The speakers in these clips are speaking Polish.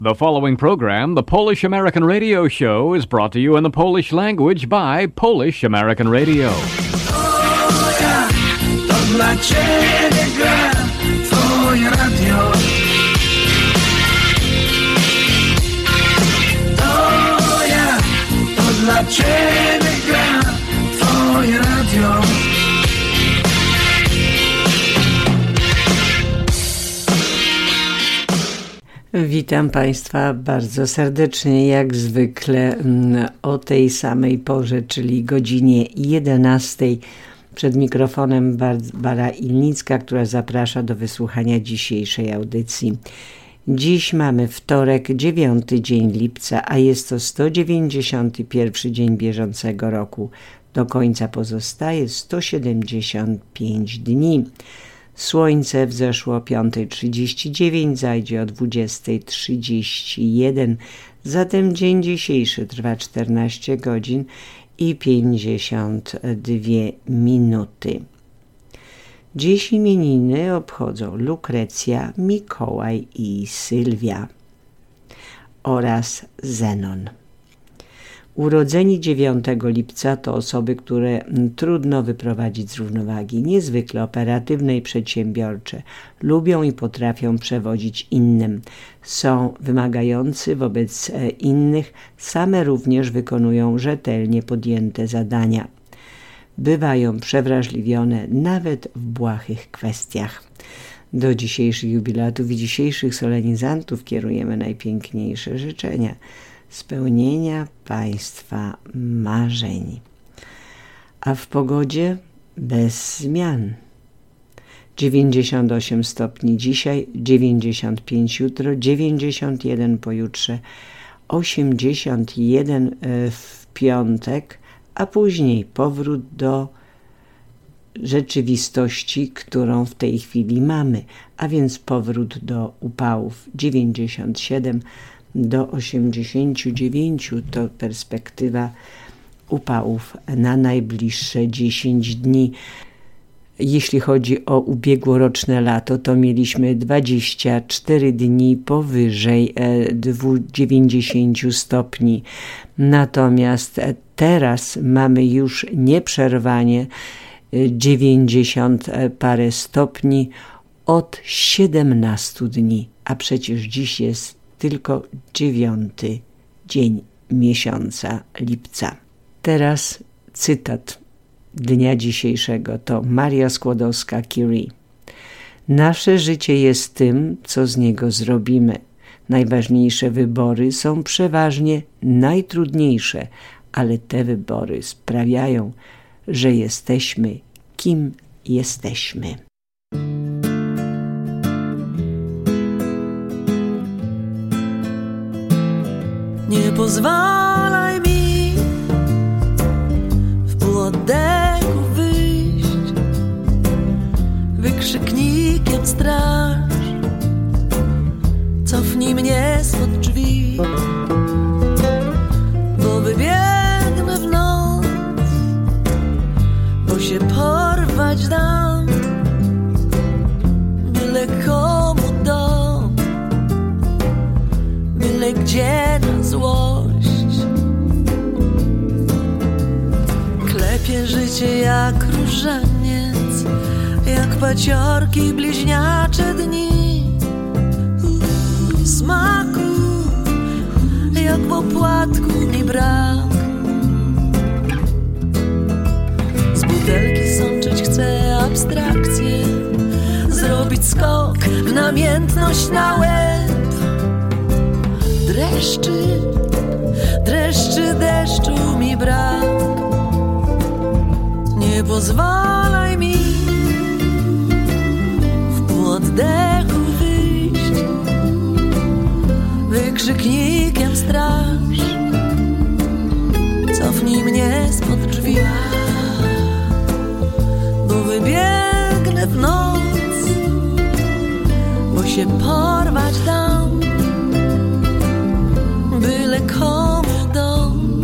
The following program, the Polish American Radio Show, is brought to you in the Polish language by Polish American Radio. O ja, to dla Ciebie gra Twoje radio. To ja, to dla Ciebie gra Twoje radio. Witam Państwa bardzo serdecznie, jak zwykle o tej samej porze, czyli godzinie 11. Przed mikrofonem Barbara Ilnicka, która zaprasza do wysłuchania dzisiejszej audycji. Dziś mamy wtorek, 9 dzień lipca, a jest to 191 dzień bieżącego roku. Do końca pozostaje 175 dni. Słońce wzeszło o 5:39, zajdzie o 20:31. Zatem dzień dzisiejszy trwa 14 godzin i 52 minuty. Dziś imieniny obchodzą Lukrecja, Mikołaj i Sylwia oraz Zenon. Urodzeni 9 lipca to osoby, które trudno wyprowadzić z równowagi, niezwykle operatywne i przedsiębiorcze, lubią i potrafią przewodzić innym, są wymagający wobec innych, same również wykonują rzetelnie podjęte zadania. Bywają przewrażliwione nawet w błahych kwestiach. Do dzisiejszych jubilatów i dzisiejszych solenizantów kierujemy najpiękniejsze życzenia. Spełnienia Państwa marzeń. A w pogodzie bez zmian. 98 stopni dzisiaj, 95 jutro, 91 pojutrze, 81 w piątek, a później powrót do rzeczywistości, którą w tej chwili mamy, a więc powrót do upałów. 97 do 89 to perspektywa upałów na najbliższe 10 dni. Jeśli chodzi o ubiegłoroczne lato, to mieliśmy 24 dni powyżej 90 stopni. Natomiast teraz mamy już nieprzerwanie 90 parę stopni od 17 dni, a przecież dziś jest tylko 9 dzień miesiąca lipca. Teraz cytat dnia dzisiejszego to Maria Skłodowska-Curie. Nasze życie jest tym, co z niego zrobimy. Najważniejsze wybory są przeważnie najtrudniejsze, ale te wybory sprawiają, że jesteśmy kim jesteśmy. Nie pozwalaj mi w pół oddechu wyjść wykrzyknikiem straż. Cofnij mnie spod drzwi, bo wybiegnę w noc, bo się porwać dam, byle komu dom, byle gdzie na złość. Klepie życie jak różaniec, jak paciorki bliźniacze dni. Smaku jak w opłatku mi brak. Z butelki sączyć chcę abstrakcję, zrobić skok w namiętność na łeb. Dreszczy deszczu mi brak. Nie pozwalaj mi w pół oddechu wyjść wykrzyknikiem straż. Cofnij mnie spod drzwi, bo wybiegnę w noc, bo się porwać dam, byle komu dom,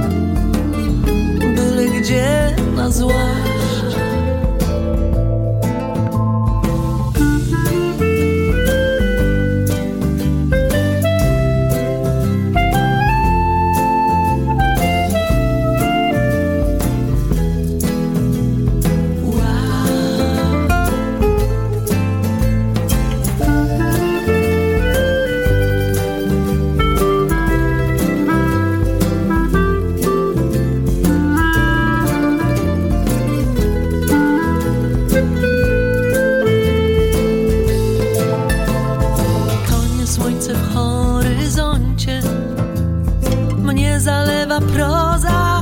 byle gdzie na złość. horyzoncie mnie zalewa proza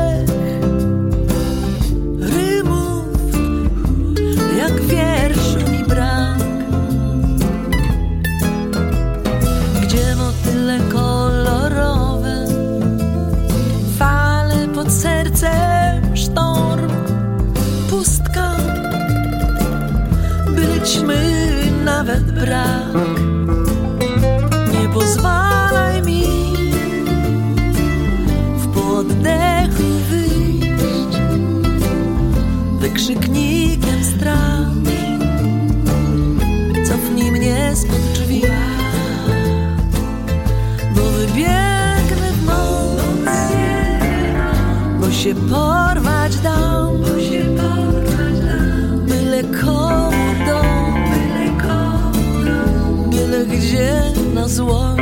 rymów, jak wierszu mi brak. Gdzie motyle kolorowe, fale pod sercem, sztorm, pustka, byliśmy nawet brak. Nie pozwalaj mi w poddechu wyjść wykrzyknikiem straż. Cofnij mnie spod drzwi, bo wybiegnę w noc, bo się porwać dam, byle komu dom, byle gdzie na złość.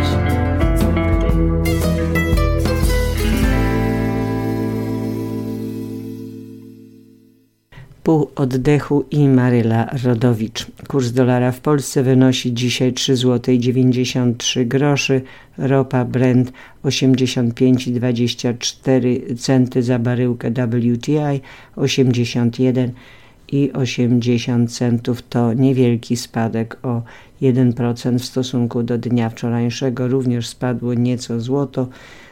Pół oddechu i Maryla Rodowicz. Kurs dolara w Polsce wynosi dzisiaj 3,93 zł. Ropa Brent 85,24 za baryłkę WTI, 81,80 to niewielki spadek o 1% w stosunku do dnia wczorajszego. Również spadło nieco złoto,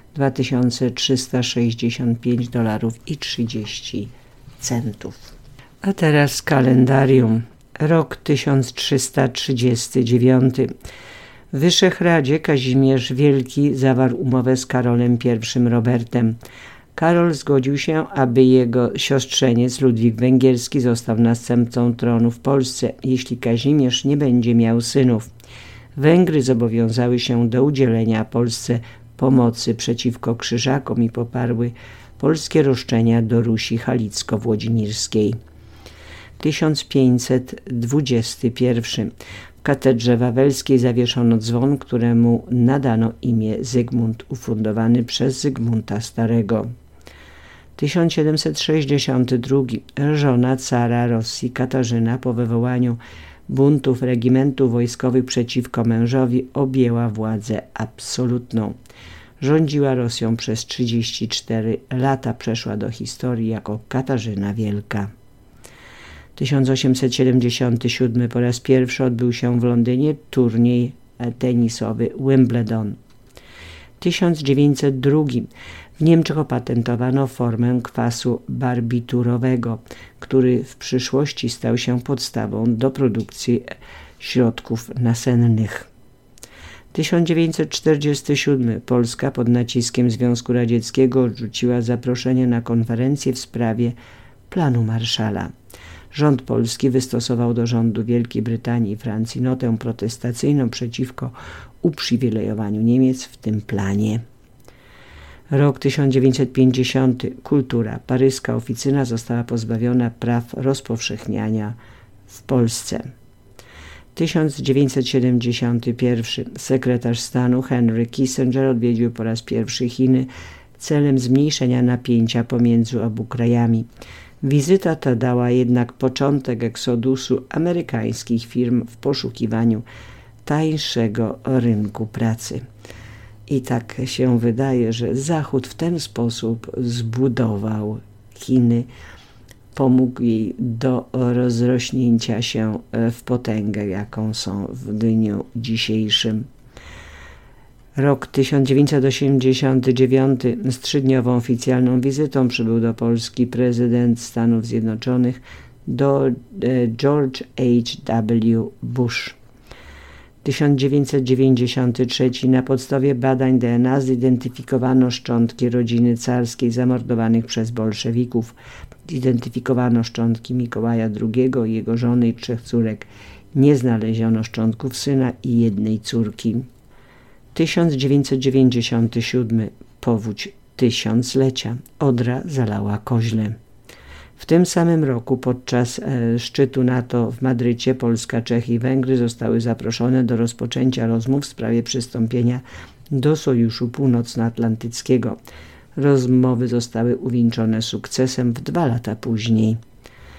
$2365,30. A teraz kalendarium. Rok 1339. W Wyszehradzkie Kazimierz Wielki zawarł umowę z Karolem I Robertem. Karol zgodził się, aby jego siostrzeniec Ludwik Węgierski został następcą tronu w Polsce, jeśli Kazimierz nie będzie miał synów. Węgry zobowiązały się do udzielenia Polsce pomocy przeciwko Krzyżakom i poparły polskie roszczenia do Rusi Halicko-Włodzimierskiej. 1521. W katedrze wawelskiej zawieszono dzwon, któremu nadano imię Zygmunt, ufundowany przez Zygmunta Starego. 1762. Żona cara Rosji Katarzyna po wywołaniu buntów regimentów wojskowych przeciwko mężowi objęła władzę absolutną. Rządziła Rosją przez 34 lata, przeszła do historii jako Katarzyna Wielka. 1877. Po raz pierwszy odbył się w Londynie turniej tenisowy Wimbledon. 1902. W Niemczech opatentowano formę kwasu barbiturowego, który w przyszłości stał się podstawą do produkcji środków nasennych. 1947. Polska pod naciskiem Związku Radzieckiego odrzuciła zaproszenie na konferencję w sprawie planu Marszala. Rząd polski wystosował do rządu Wielkiej Brytanii i Francji notę protestacyjną przeciwko uprzywilejowaniu Niemiec w tym planie. Rok 1950. Kultura. Paryska oficyna została pozbawiona praw rozpowszechniania w Polsce. 1971. Sekretarz stanu Henry Kissinger odwiedził po raz pierwszy Chiny celem zmniejszenia napięcia pomiędzy obu krajami. Wizyta ta dała jednak początek eksodusu amerykańskich firm w poszukiwaniu tańszego rynku pracy. I tak się wydaje, że Zachód w ten sposób zbudował Chiny, pomógł jej do rozrośnięcia się w potęgę, jaką są w dniu dzisiejszym. Rok 1989. Z 3-dniową oficjalną wizytą przybył do Polski prezydent Stanów Zjednoczonych George H.W. Bush. 1993. Na podstawie badań DNA zidentyfikowano szczątki rodziny carskiej zamordowanych przez bolszewików. Zidentyfikowano szczątki Mikołaja II i jego żony i 3 córek. Nie znaleziono szczątków syna i 1 córki. 1997. Powódź tysiąclecia. Odra zalała Koźle. W tym samym roku podczas szczytu NATO w Madrycie Polska, Czechy i Węgry zostały zaproszone do rozpoczęcia rozmów w sprawie przystąpienia do Sojuszu Północnoatlantyckiego. Rozmowy zostały uwieńczone sukcesem 2 lata później.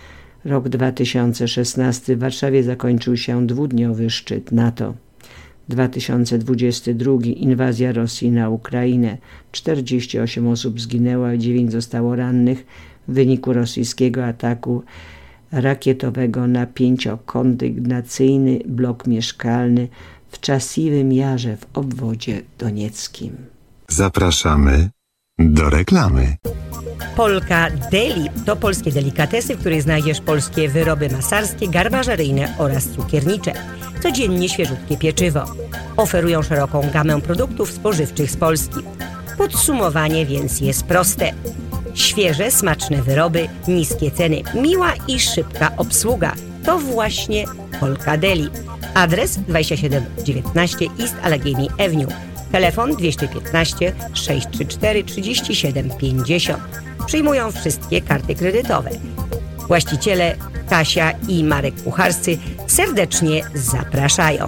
Rok 2016. W Warszawie zakończył się 2-dniowy szczyt NATO. 2022 inwazja Rosji na Ukrainę. 48 osób zginęło, a 9 zostało rannych w wyniku rosyjskiego ataku rakietowego na 5-kondygnacyjny blok mieszkalny w Czasiwym Jarze w obwodzie donieckim. Zapraszamy do reklamy. Polka Deli to polskie delikatesy, w których znajdziesz polskie wyroby masarskie, garmażeryjne oraz cukiernicze. Codziennie świeżutkie pieczywo. Oferują szeroką gamę produktów spożywczych z Polski. Podsumowanie więc jest proste. Świeże, smaczne wyroby, niskie ceny, miła i szybka obsługa. To właśnie Polka Deli. Adres 2719 East Allegheny Avenue. Telefon 215 634 37 50. Przyjmują wszystkie karty kredytowe. Właściciele Kasia i Marek Kucharscy serdecznie zapraszają.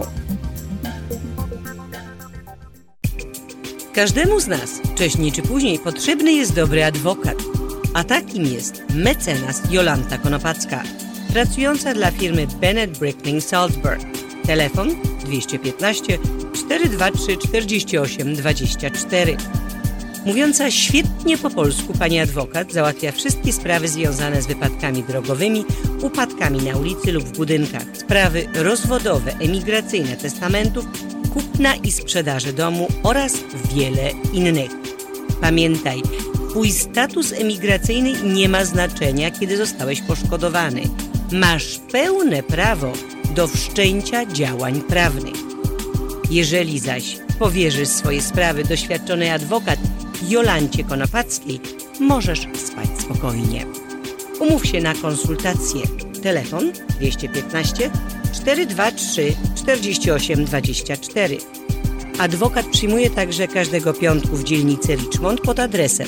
Każdemu z nas wcześniej czy później potrzebny jest dobry adwokat. A takim jest mecenas Jolanta Konopacka, pracująca dla firmy Bennett Brickling Salzburg. Telefon 215 423 48 24. Mówiąca świetnie po polsku pani adwokat załatwia wszystkie sprawy związane z wypadkami drogowymi, upadkami na ulicy lub w budynkach, sprawy rozwodowe, emigracyjne, testamentów, kupna i sprzedaży domu oraz wiele innych. Pamiętaj, twój status emigracyjny nie ma znaczenia, kiedy zostałeś poszkodowany. Masz pełne prawo do wszczęcia działań prawnych. Jeżeli zaś powierzysz swoje sprawy doświadczonej adwokat Jolancie Konopackiej, możesz spać spokojnie. Umów się na konsultację. Telefon 215 423 48 24. Adwokat przyjmuje także każdego piątku w dzielnicy Richmond pod adresem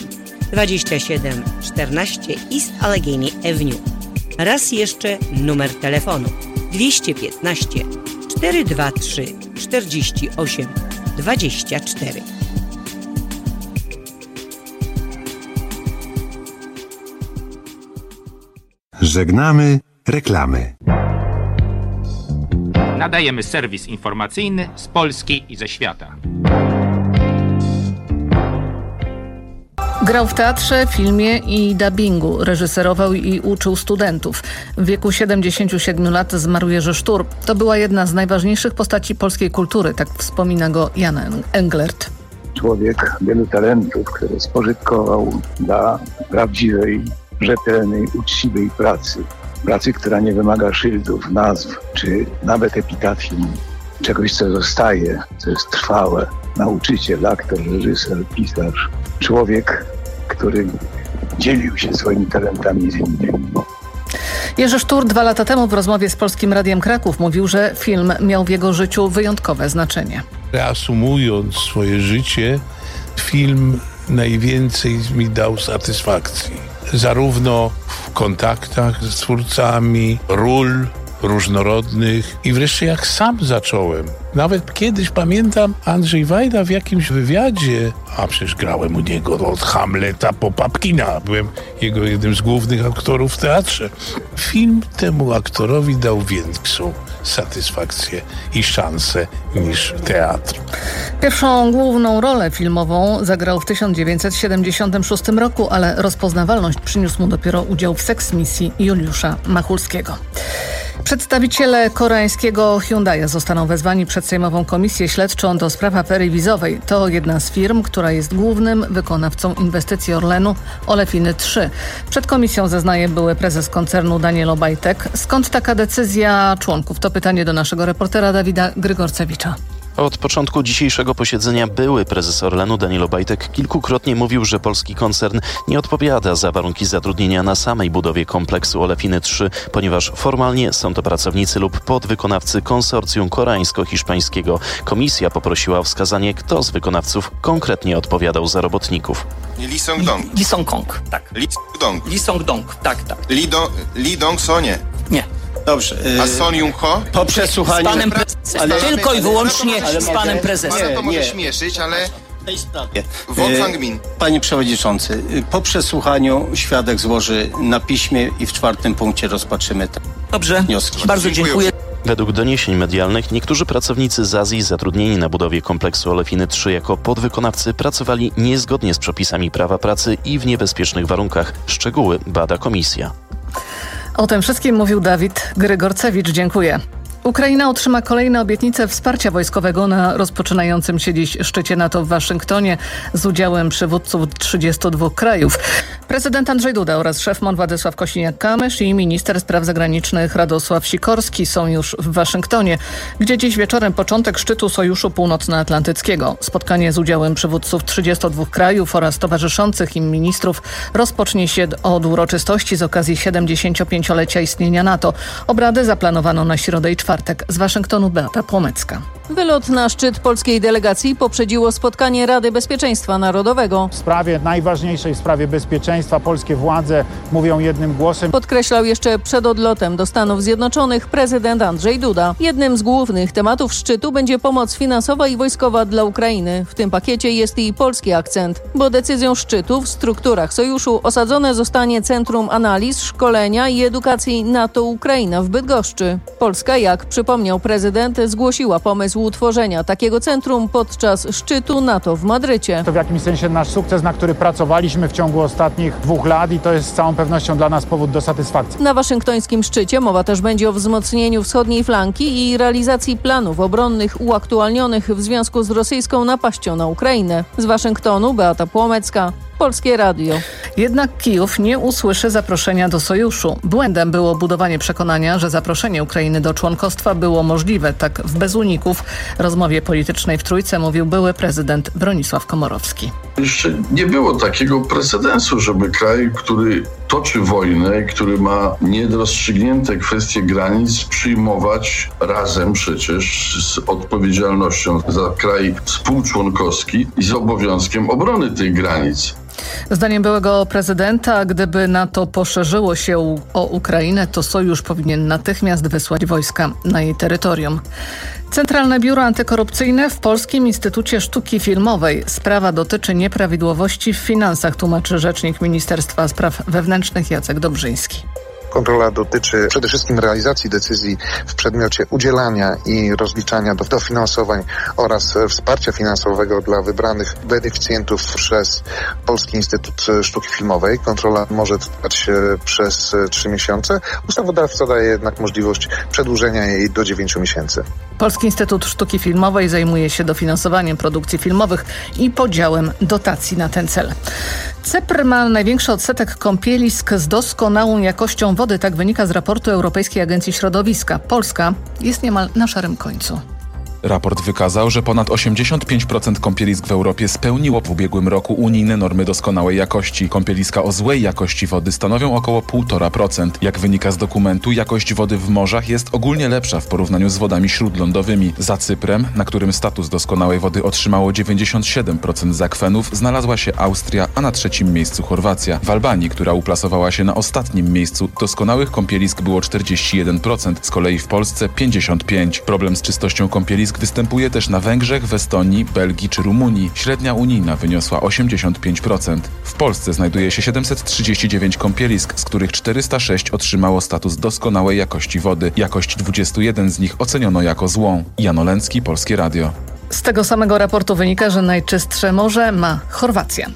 2714 East Allegheny Avenue. Raz jeszcze numer telefonu 215 423 48 24. Żegnamy reklamy. Nadajemy serwis informacyjny z Polski i ze świata. Grał w teatrze, filmie i dubbingu. Reżyserował i uczył studentów. W wieku 77 lat zmarł Jerzy Sztur. To była jedna z najważniejszych postaci polskiej kultury, tak wspomina go Jan Englert. Człowiek wielu talentów, który spożytkował dla prawdziwej, rzetelnej, uczciwej pracy. Pracy, która nie wymaga szyldów, nazw, czy nawet epitafium. Czegoś, co zostaje, co jest trwałe. Nauczyciel, aktor, reżyser, pisarz. Człowiek, który dzielił się swoimi talentami z innymi. Jerzy Sztur 2 lata temu w rozmowie z Polskim Radiem Kraków mówił, że film miał w jego życiu wyjątkowe znaczenie. Reasumując swoje życie, film najwięcej mi dał satysfakcji. Zarówno w kontaktach z twórcami, ról różnorodnych i wreszcie jak sam zacząłem. Nawet kiedyś pamiętam Andrzej Wajda w jakimś wywiadzie, a przecież grałem u niego od Hamleta po Papkina. Byłem jego jednym z głównych aktorów w teatrze. Film temu aktorowi dał większą satysfakcję i szansę niż teatr. Pierwszą główną rolę filmową zagrał w 1976 roku, ale rozpoznawalność przyniósł mu dopiero udział w seksmisji Juliusza Machulskiego. Przedstawiciele koreańskiego Hyundai zostaną wezwani przed Sejmową Komisję Śledczą do spraw afery wizowej. To jedna z firm, która jest głównym wykonawcą inwestycji Orlenu Olefiny 3. Przed komisją zeznaje były prezes koncernu Daniel Obajtek. Skąd taka decyzja członków? To pytanie do naszego reportera Dawida Grygorcewicza. Od początku dzisiejszego posiedzenia były prezes Orlenu Daniel Obajtek kilkukrotnie mówił, że polski koncern nie odpowiada za warunki zatrudnienia na samej budowie kompleksu Olefiny 3, ponieważ formalnie są to pracownicy lub podwykonawcy konsorcjum koreańsko-hiszpańskiego. Komisja poprosiła o wskazanie, kto z wykonawców konkretnie odpowiadał za robotników. Lee Song-dong. Lee Song-kong, tak. Lee Song-dong. Lee Song-dong, tak. Lee Dong-so nie. Nie. Dobrze. A Son Jung-ho? Po przesłuchaniu... Z panem prezesem. Tylko i wyłącznie z panem prezesem. To może śmieszyć, ale... W tej sprawie. Won Sang-min. Panie przewodniczący, po przesłuchaniu świadek złoży na piśmie i w 4. punkcie rozpatrzymy te Dobrze, wnioski. bardzo dziękuję. Według doniesień medialnych niektórzy pracownicy z Azji zatrudnieni na budowie kompleksu Olefiny 3 jako podwykonawcy pracowali niezgodnie z przepisami prawa pracy i w niebezpiecznych warunkach. Szczegóły bada komisja. O tym wszystkim mówił Dawid Grygorcewicz. Dziękuję. Ukraina otrzyma kolejne obietnice wsparcia wojskowego na rozpoczynającym się dziś szczycie NATO w Waszyngtonie z udziałem przywódców 32 krajów. Prezydent Andrzej Duda oraz szef MON Władysław Kosiniak-Kamysz i minister spraw zagranicznych Radosław Sikorski są już w Waszyngtonie, gdzie dziś wieczorem początek szczytu Sojuszu Północnoatlantyckiego. Spotkanie z udziałem przywódców 32 krajów oraz towarzyszących im ministrów rozpocznie się od uroczystości z okazji 75-lecia istnienia NATO. Obrady zaplanowano na środę i czwartek. Z Waszyngtonu Beata Płomecka. Wylot na szczyt polskiej delegacji poprzedziło spotkanie Rady Bezpieczeństwa Narodowego. W sprawie najważniejszej, w sprawie bezpieczeństwa, polskie władze mówią jednym głosem. Podkreślał jeszcze przed odlotem do Stanów Zjednoczonych prezydent Andrzej Duda. Jednym z głównych tematów szczytu będzie pomoc finansowa i wojskowa dla Ukrainy. W tym pakiecie jest i polski akcent, bo decyzją szczytu w strukturach sojuszu osadzone zostanie Centrum Analiz, Szkolenia i Edukacji NATO-Ukraina w Bydgoszczy. Polska, jak przypomniał prezydent, zgłosiła pomysł utworzenia takiego centrum podczas szczytu NATO w Madrycie. To w jakimś sensie nasz sukces, na który pracowaliśmy w ciągu ostatnich 2 lat i to jest z całą pewnością dla nas powód do satysfakcji. Na waszyngtońskim szczycie mowa też będzie o wzmocnieniu wschodniej flanki i realizacji planów obronnych uaktualnionych w związku z rosyjską napaścią na Ukrainę. Z Waszyngtonu Beata Płomecka. Polskie Radio. Jednak Kijów nie usłyszy zaproszenia do sojuszu. Błędem było budowanie przekonania, że zaproszenie Ukrainy do członkostwa było możliwe, tak w bezuników. Rozmowie politycznej w Trójce mówił były prezydent Bronisław Komorowski. Jeszcze nie było takiego precedensu, żeby kraj, który toczy wojnę i który ma nierozstrzygnięte kwestie granic, przyjmować razem przecież z odpowiedzialnością za kraj współczłonkowski i z obowiązkiem obrony tych granic. Zdaniem byłego prezydenta, gdyby NATO poszerzyło się o Ukrainę, to sojusz powinien natychmiast wysłać wojska na jej terytorium. Centralne Biuro Antykorupcyjne w Polskim Instytucie Sztuki Filmowej. Sprawa dotyczy nieprawidłowości w finansach, tłumaczy rzecznik Ministerstwa Spraw Wewnętrznych Jacek Dobrzyński. Kontrola dotyczy przede wszystkim realizacji decyzji w przedmiocie udzielania i rozliczania dofinansowań oraz wsparcia finansowego dla wybranych beneficjentów przez Polski Instytut Sztuki Filmowej. Kontrola może trwać przez 3 miesiące. Ustawodawca daje jednak możliwość przedłużenia jej do 9 miesięcy. Polski Instytut Sztuki Filmowej zajmuje się dofinansowaniem produkcji filmowych i podziałem dotacji na ten cel. Cypr ma największy odsetek kąpielisk z doskonałą jakością wody, tak wynika z raportu Europejskiej Agencji Środowiska. Polska jest niemal na szarym końcu. Raport wykazał, że ponad 85% kąpielisk w Europie spełniło w ubiegłym roku unijne normy doskonałej jakości. Kąpieliska o złej jakości wody stanowią około 1,5%. Jak wynika z dokumentu, jakość wody w morzach jest ogólnie lepsza w porównaniu z wodami śródlądowymi. Za Cyprem, na którym status doskonałej wody otrzymało 97% z akwenów, znalazła się Austria, a na 3. miejscu Chorwacja. W Albanii, która uplasowała się na ostatnim miejscu, doskonałych kąpielisk było 41%, z kolei w Polsce 55%. Problem z czystością kąpielisk występuje też na Węgrzech, w Estonii, Belgii czy Rumunii. Średnia unijna wyniosła 85%. W Polsce znajduje się 739 kąpielisk, z których 406 otrzymało status doskonałej jakości wody. Jakość 21 z nich oceniono jako złą. Jan Olęcki, Polskie Radio. Z tego samego raportu wynika, że najczystsze morze ma Chorwacja.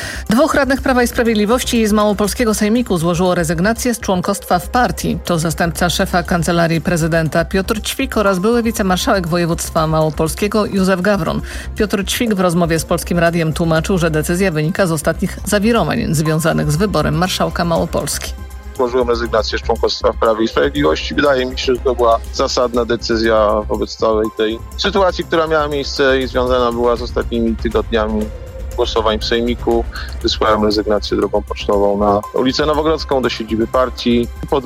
2 radnych Prawa i Sprawiedliwości z Małopolskiego Sejmiku złożyło rezygnację z członkostwa w partii. To zastępca szefa Kancelarii Prezydenta Piotr Ćwik oraz były wicemarszałek województwa małopolskiego Józef Gawron. Piotr Ćwik w rozmowie z Polskim Radiem tłumaczył, że decyzja wynika z ostatnich zawirowań związanych z wyborem marszałka Małopolski. Złożyłem rezygnację z członkostwa w Prawie i Sprawiedliwości. Wydaje mi się, że to była zasadna decyzja wobec całej tej sytuacji, która miała miejsce i związana była z ostatnimi tygodniami głosowań w Sejmiku. Wysłałem rezygnację drogą pocztową na ulicę Nowogrodzką do siedziby partii. Po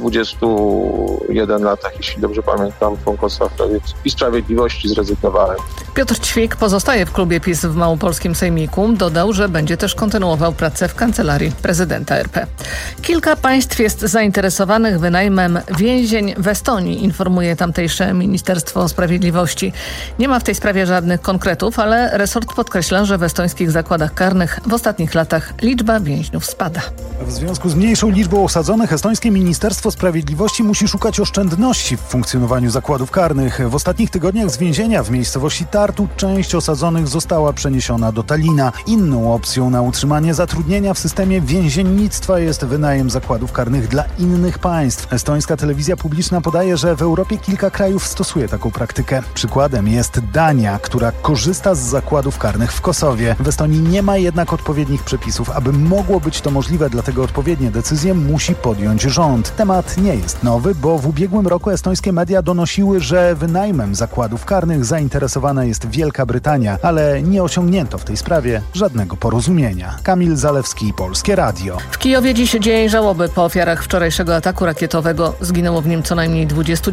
21 latach, jeśli dobrze pamiętam, członkostwa w Prawie i Sprawiedliwości zrezygnowałem. Piotr Ćwik pozostaje w klubie PiS w Małopolskim Sejmiku. Dodał, że będzie też kontynuował pracę w Kancelarii Prezydenta RP. Kilka państw jest zainteresowanych wynajmem więzień w Estonii, informuje tamtejsze Ministerstwo Sprawiedliwości. Nie ma w tej sprawie żadnych konkretów, ale resort podkreśla, że w estońskich zakładach zakładach karnych w ostatnich latach liczba więźniów spada. W związku z mniejszą liczbą osadzonych estońskie Ministerstwo Sprawiedliwości musi szukać oszczędności w funkcjonowaniu zakładów karnych. W ostatnich tygodniach z więzienia w miejscowości Tartu część osadzonych została przeniesiona do Tallina. Inną opcją na utrzymanie zatrudnienia w systemie więziennictwa jest wynajem zakładów karnych dla innych państw. Estońska telewizja publiczna podaje, że w Europie kilka krajów stosuje taką praktykę. Przykładem jest Dania, która korzysta z zakładów karnych w Kosowie. W Estonii nie ma jednak odpowiednich przepisów. Aby mogło być to możliwe, dlatego odpowiednie decyzje musi podjąć rząd. Temat nie jest nowy, bo w ubiegłym roku estońskie media donosiły, że wynajmem zakładów karnych zainteresowana jest Wielka Brytania, ale nie osiągnięto w tej sprawie żadnego porozumienia. Kamil Zalewski, Polskie Radio. W Kijowie dziś dzień żałoby po ofiarach wczorajszego ataku rakietowego. Zginęło w nim co najmniej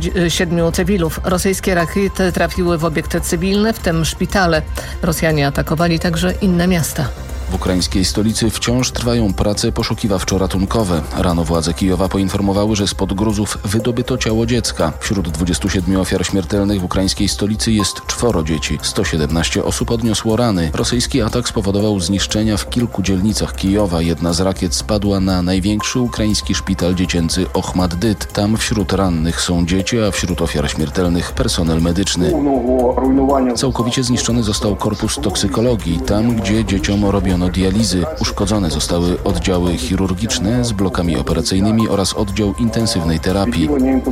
27 cywilów. Rosyjskie rakiety trafiły w obiekty cywilne, w tym szpitale. Rosjanie atakowali także inne miasta. W ukraińskiej stolicy wciąż trwają prace poszukiwawczo-ratunkowe. Rano władze Kijowa poinformowały, że spod gruzów wydobyto ciało dziecka. Wśród 27 ofiar śmiertelnych w ukraińskiej stolicy jest 4 dzieci. 117 osób odniosło rany. Rosyjski atak spowodował zniszczenia w kilku dzielnicach Kijowa. Jedna z rakiet spadła na największy ukraiński szpital dziecięcy Ochmad-Dyt. Tam wśród rannych są dzieci, a wśród ofiar śmiertelnych personel medyczny. Całkowicie zniszczony został korpus toksykologii, tam gdzie dzieciom robiono dializy. Uszkodzone zostały oddziały chirurgiczne z blokami operacyjnymi oraz oddział intensywnej terapii.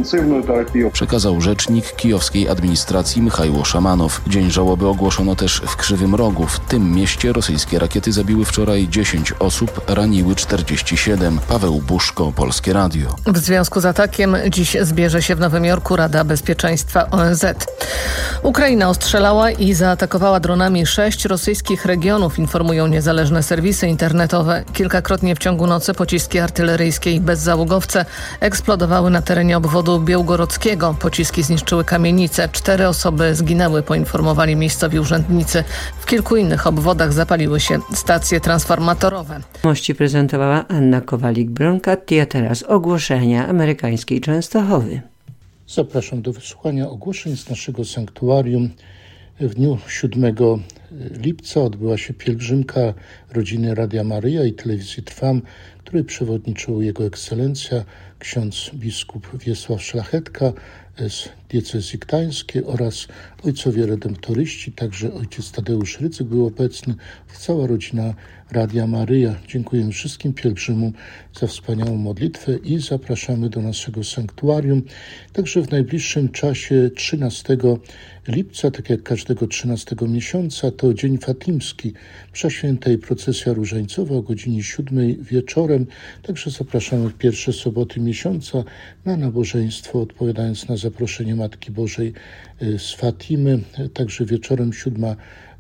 Przekazał rzecznik kijowskiej administracji Michajło Szamanow. Dzień żałoby ogłoszono też w Krzywym Rogu. W tym mieście rosyjskie rakiety zabiły wczoraj 10 osób, raniły 47. Paweł Buszko, Polskie Radio. W związku z atakiem dziś zbierze się w Nowym Jorku Rada Bezpieczeństwa ONZ. Ukraina ostrzelała i zaatakowała dronami 6 rosyjskich regionów, informują niezależne serwisy internetowe. Kilkakrotnie w ciągu nocy pociski artyleryjskie i bezzałogowce eksplodowały na terenie obwodu białgorodzkiego. Pociski zniszczyły kamienice. 4 osoby zginęły, poinformowali miejscowi urzędnicy. W kilku innych obwodach zapaliły się stacje transformatorowe. Mości prezentowała Anna Kowalik-Bronkat, a teraz ogłoszenia amerykańskiej Częstochowy. Zapraszam do wysłuchania ogłoszeń z naszego sanktuarium. W dniu 7 lipca odbyła się pielgrzymka rodziny Radia Maryja i Telewizji Trwam, której przewodniczył Jego Ekscelencja ksiądz biskup Wiesław Szlachetka z diecezji gdańskiej oraz ojcowie redemptoryści, także ojciec Tadeusz Rydzyk był obecny, cała rodzina Radia Maryja. Dziękuję wszystkim pielgrzymom za wspaniałą modlitwę i zapraszamy do naszego sanktuarium. Także w najbliższym czasie 13 lipca, tak jak każdego 13 miesiąca, to Dzień Fatimski, msza święta i procesja różańcowa o godzinie 7 wieczorem. Także zapraszamy w pierwsze soboty miesiąca na nabożeństwo, odpowiadając na zaproszenie Matki Bożej z Fatimy. Także wieczorem 7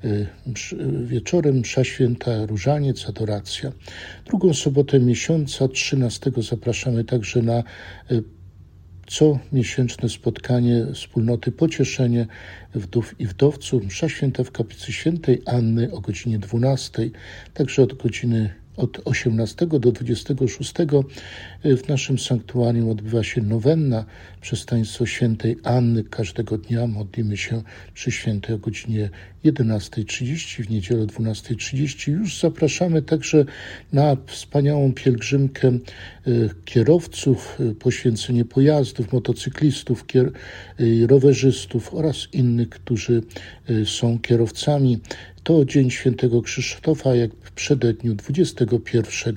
msza święta, różaniec, adoracja. Drugą sobotę miesiąca 13 zapraszamy także na comiesięczne spotkanie wspólnoty Pocieszenie Wdów i Wdowców. Msza święta w kaplicy świętej Anny o godzinie 12. Także od 18 do 26 w naszym sanktuarium odbywa się nowenna przez Taństwo Świętej Anny. Każdego dnia modlimy się przy świętej o godzinie 11:30, w niedzielę o 12:30. Już zapraszamy także na wspaniałą pielgrzymkę kierowców, poświęcenie pojazdów, motocyklistów, rowerzystów oraz innych, którzy są kierowcami. To Dzień Świętego Krzysztofa, jak w przededniu 21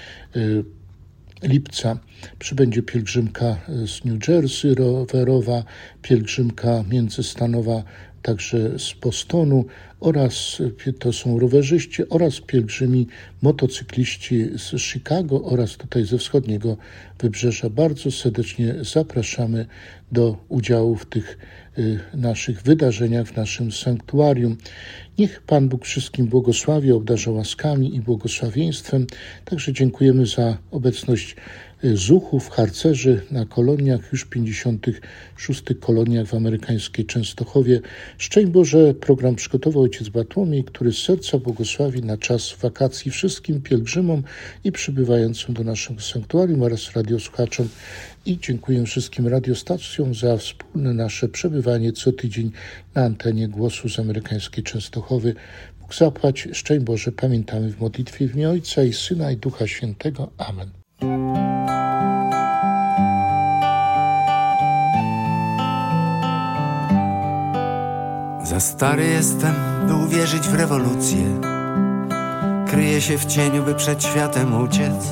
lipca przybędzie pielgrzymka z New Jersey rowerowa, pielgrzymka międzystanowa także z Bostonu oraz to są rowerzyści oraz pielgrzymi motocykliści z Chicago oraz tutaj ze wschodniego wybrzeża. Bardzo serdecznie zapraszamy do udziału w tych naszych wydarzeniach w naszym sanktuarium. Niech Pan Bóg wszystkim błogosławi, obdarza łaskami i błogosławieństwem. Także dziękujemy za obecność zuchów, harcerzy na koloniach, już 56 koloniach w amerykańskiej Częstochowie. Szczęść Boże, program przygotował ojciec Bartłomiej, który z serca błogosławi na czas wakacji wszystkim pielgrzymom i przybywającym do naszego sanktuarium oraz radiosłuchaczom. I dziękuję wszystkim radiostacjom za wspólne nasze przebywanie co tydzień na antenie Głosu z amerykańskiej Częstochowy. Bóg zapłać, szczęść Boże, pamiętamy w modlitwie w imię Ojca i Syna i Ducha Świętego. Amen. Za stary jestem, by uwierzyć w rewolucję. Kryję się w cieniu, by przed światem uciec.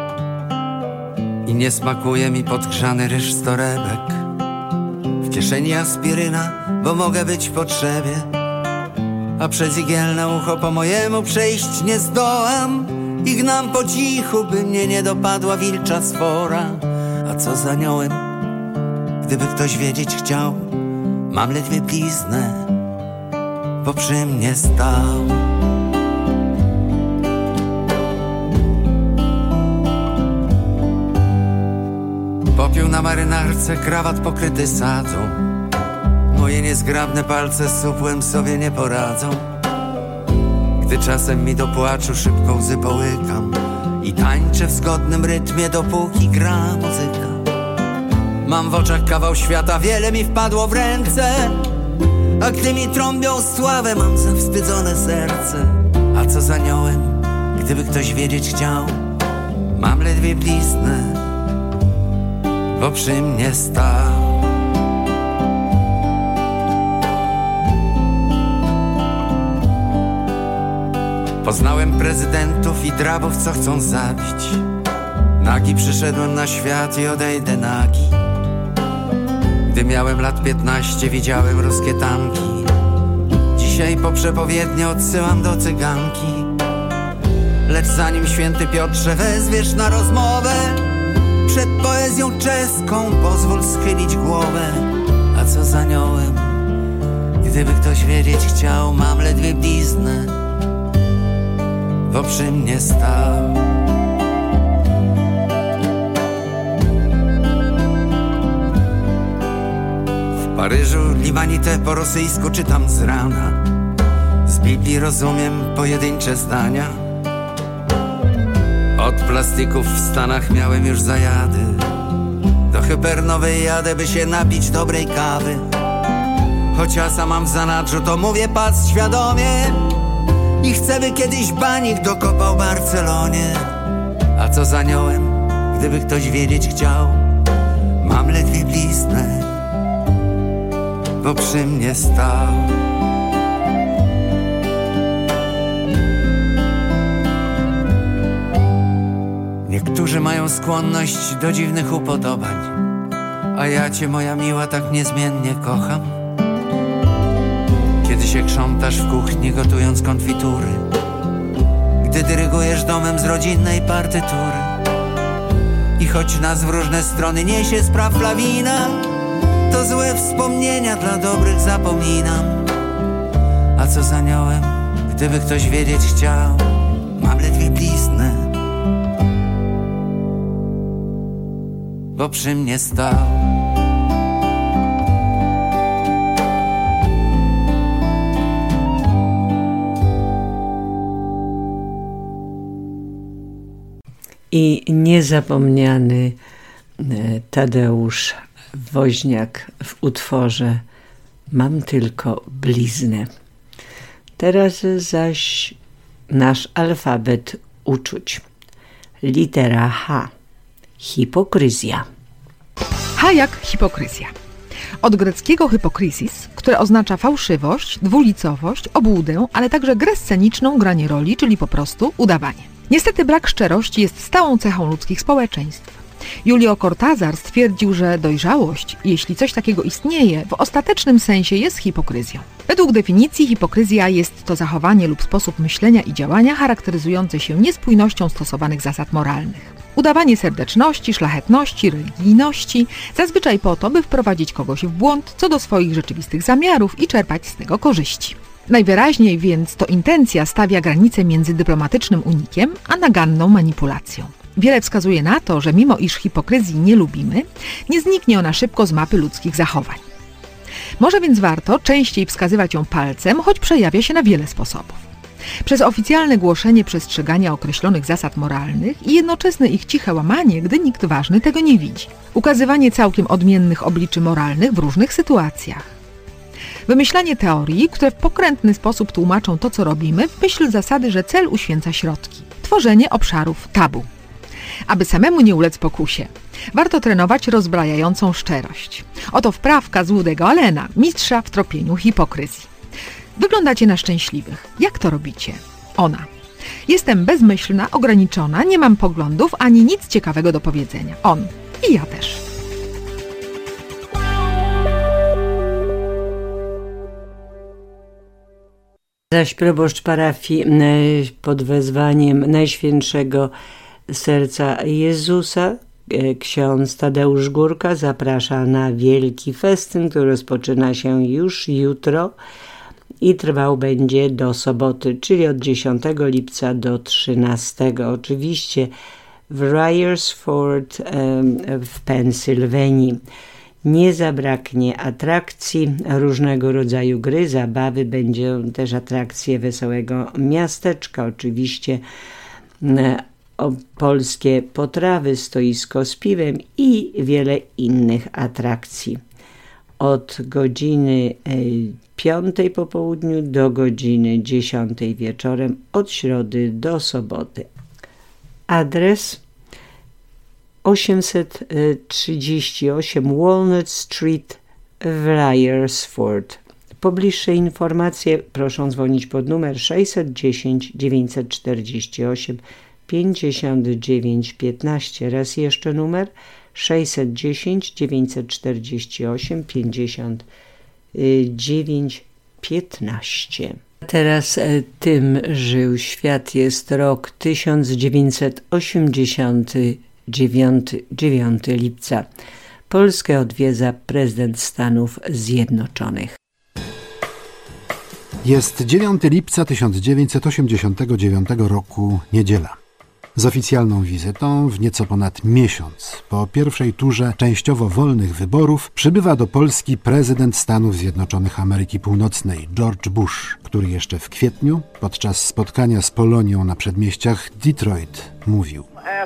I nie smakuje mi podgrzany ryż z torebek. W kieszeni aspiryna, bo mogę być w potrzebie. A przez igielne ucho po mojemu przejść nie zdołam. I gnam po cichu, by mnie nie dopadła wilcza sfora. A co z aniołem? Gdyby ktoś wiedzieć chciał, mam ledwie bliznę, bo przy mnie stał. Popiół na marynarce, krawat pokryty sadzą. Moje niezgrabne palce z supłem sobie nie poradzą. Gdy czasem mi do płaczu szybko łzy połykam i tańczę w zgodnym rytmie, dopóki gra muzyka. Mam w oczach kawał świata, wiele mi wpadło w ręce. A gdy mi trąbią sławę, mam zawstydzone serce. A co z aniołem, gdyby ktoś wiedzieć chciał, mam ledwie bliznę, bo przy mnie stał. Poznałem prezydentów i drabów, co chcą zabić. Nagi przyszedłem na świat i odejdę nagi. Gdy miałem lat 15, widziałem ruskie tanki. Dzisiaj po przepowiednie odsyłam do cyganki. Lecz zanim święty Piotrze wezwiesz na rozmowę, przed poezją czeską pozwól schylić głowę. A co z aniołem? Gdyby ktoś wiedzieć chciał, mam ledwie bliznę, bo przy mnie stał. W Paryżu Limanite po rosyjsku czytam z rana. Z Biblii rozumiem pojedyncze zdania. Od plastików w Stanach miałem już zajady. Do Hypernowej jadę, by się napić dobrej kawy. Choć ja sam mam w zanadrzu, to mówię patrz świadomie. I chcę, by kiedyś Banik dokopał Barcelonie. A co z aniołem, gdyby ktoś wiedzieć chciał, mam ledwie bliznę, bo przy mnie stał. Niektórzy mają skłonność do dziwnych upodobań, a ja cię, moja miła, tak niezmiennie kocham. Kiedy się krzątasz w kuchni, gotując konfitury, gdy dyrygujesz domem z rodzinnej partytury. I choć nas w różne strony niesie spraw lawina, to złe wspomnienia dla dobrych zapominam. A co z aniołem, gdyby ktoś wiedzieć chciał, mam ledwie bliznę, bo przy mnie stał. I niezapomniany Tadeusz Woźniak w utworze Mam tylko bliznę. Teraz zaś nasz alfabet uczuć. Litera H. Hipokryzja. H jak hipokryzja. Od greckiego hypokrysis, które oznacza fałszywość, dwulicowość, obłudę, ale także grę sceniczną, granie roli, czyli po prostu udawanie. Niestety brak szczerości jest stałą cechą ludzkich społeczeństw. Julio Cortázar stwierdził, że dojrzałość, jeśli coś takiego istnieje, w ostatecznym sensie jest hipokryzją. Według definicji hipokryzja jest to zachowanie lub sposób myślenia i działania charakteryzujące się niespójnością stosowanych zasad moralnych. Udawanie serdeczności, szlachetności, religijności, zazwyczaj po to, by wprowadzić kogoś w błąd co do swoich rzeczywistych zamiarów i czerpać z tego korzyści. Najwyraźniej więc to intencja stawia granicę między dyplomatycznym unikiem a naganną manipulacją. Wiele wskazuje na to, że mimo iż hipokryzji nie lubimy, nie zniknie ona szybko z mapy ludzkich zachowań. Może więc warto częściej wskazywać ją palcem, choć przejawia się na wiele sposobów. Przez oficjalne głoszenie przestrzegania określonych zasad moralnych i jednoczesne ich ciche łamanie, gdy nikt ważny tego nie widzi. Ukazywanie całkiem odmiennych obliczy moralnych w różnych sytuacjach. Wymyślanie teorii, które w pokrętny sposób tłumaczą to, co robimy, w myśl zasady, że cel uświęca środki. Tworzenie obszarów tabu. Aby samemu nie ulec pokusie, warto trenować rozbrajającą szczerość. Oto wprawka z Woody'ego Allena, mistrza w tropieniu hipokryzji. Wyglądacie na szczęśliwych. Jak to robicie? Ona. Jestem bezmyślna, ograniczona, nie mam poglądów, ani nic ciekawego do powiedzenia. On. I ja też. Zaś proboszcz parafii pod wezwaniem Najświętszego Serca Jezusa, ksiądz Tadeusz Górka, zaprasza na wielki festyn, który rozpoczyna się już jutro i trwał będzie do soboty, czyli od 10 lipca do 13. Oczywiście w Ryersford w Pensylwanii. Nie zabraknie atrakcji, różnego rodzaju gry, zabawy, będzie też atrakcje Wesołego Miasteczka, oczywiście polskie potrawy, stoisko z piwem i wiele innych atrakcji. Od godziny 5 po południu do godziny 10 wieczorem, od środy do soboty. Adres 838 Walnut Street w Ryersford. Pobliższe informacje proszę dzwonić pod numer 610 948 59 15. Raz jeszcze numer 610 948 59 15. Teraz tym żył świat. Jest rok 1989 lipca. Polskę odwiedza prezydent Stanów Zjednoczonych. Jest 9 lipca 1989 roku, niedziela. Z oficjalną wizytą w nieco ponad miesiąc po pierwszej turze częściowo wolnych wyborów przybywa do Polski prezydent Stanów Zjednoczonych Ameryki Północnej George Bush, który jeszcze w kwietniu podczas spotkania z Polonią na przedmieściach Detroit mówił: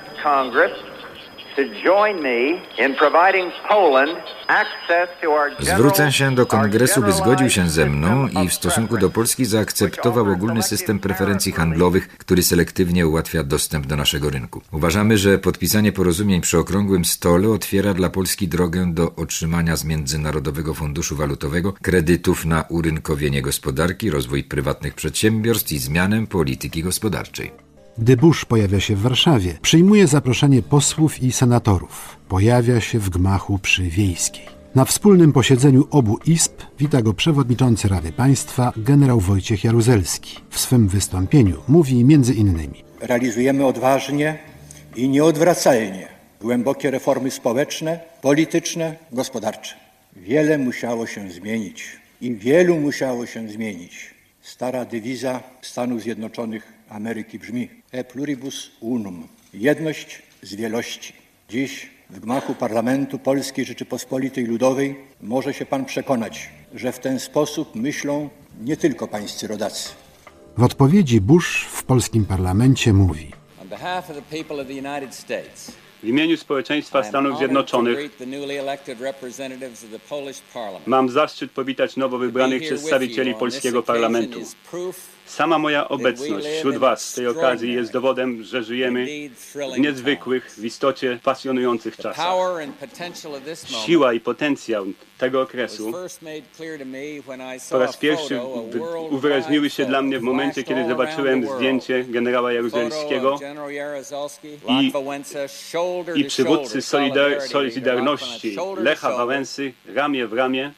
Zwrócę się do Kongresu, by zgodził się ze mną i w stosunku do Polski zaakceptował ogólny system preferencji handlowych, który selektywnie ułatwia dostęp do naszego rynku. Uważamy, że podpisanie porozumień przy okrągłym stole otwiera dla Polski drogę do otrzymania z Międzynarodowego Funduszu Walutowego kredytów na urynkowienie gospodarki, rozwój prywatnych przedsiębiorstw i zmianę polityki gospodarczej. Gdy Bush pojawia się w Warszawie, przyjmuje zaproszenie posłów i senatorów. Pojawia się w gmachu przy Wiejskiej. Na wspólnym posiedzeniu obu izb wita go przewodniczący Rady Państwa generał Wojciech Jaruzelski. W swym wystąpieniu mówi m.in. Realizujemy odważnie i nieodwracalnie głębokie reformy społeczne, polityczne, gospodarcze. Wiele musiało się zmienić i wielu musiało się zmienić. Stara dewiza Stanów Zjednoczonych Ameryki brzmi: E pluribus unum. Jedność z wielości. Dziś w gmachu Parlamentu Polskiej Rzeczypospolitej Ludowej może się pan przekonać, że w ten sposób myślą nie tylko pańscy rodacy. W odpowiedzi Bush w polskim parlamencie mówi: w imieniu społeczeństwa Stanów Zjednoczonych mam zaszczyt powitać nowo wybranych przedstawicieli polskiego parlamentu. Sama moja obecność wśród Was z tej okazji jest dowodem, że żyjemy w niezwykłych, w istocie pasjonujących czasach. Siła i potencjał tego okresu po raz pierwszy uwyraźniły się dla mnie w momencie, kiedy zobaczyłem zdjęcie generała Jaruzelskiego i przywódcy Solidarności Lecha Wałęsy ramię w ramię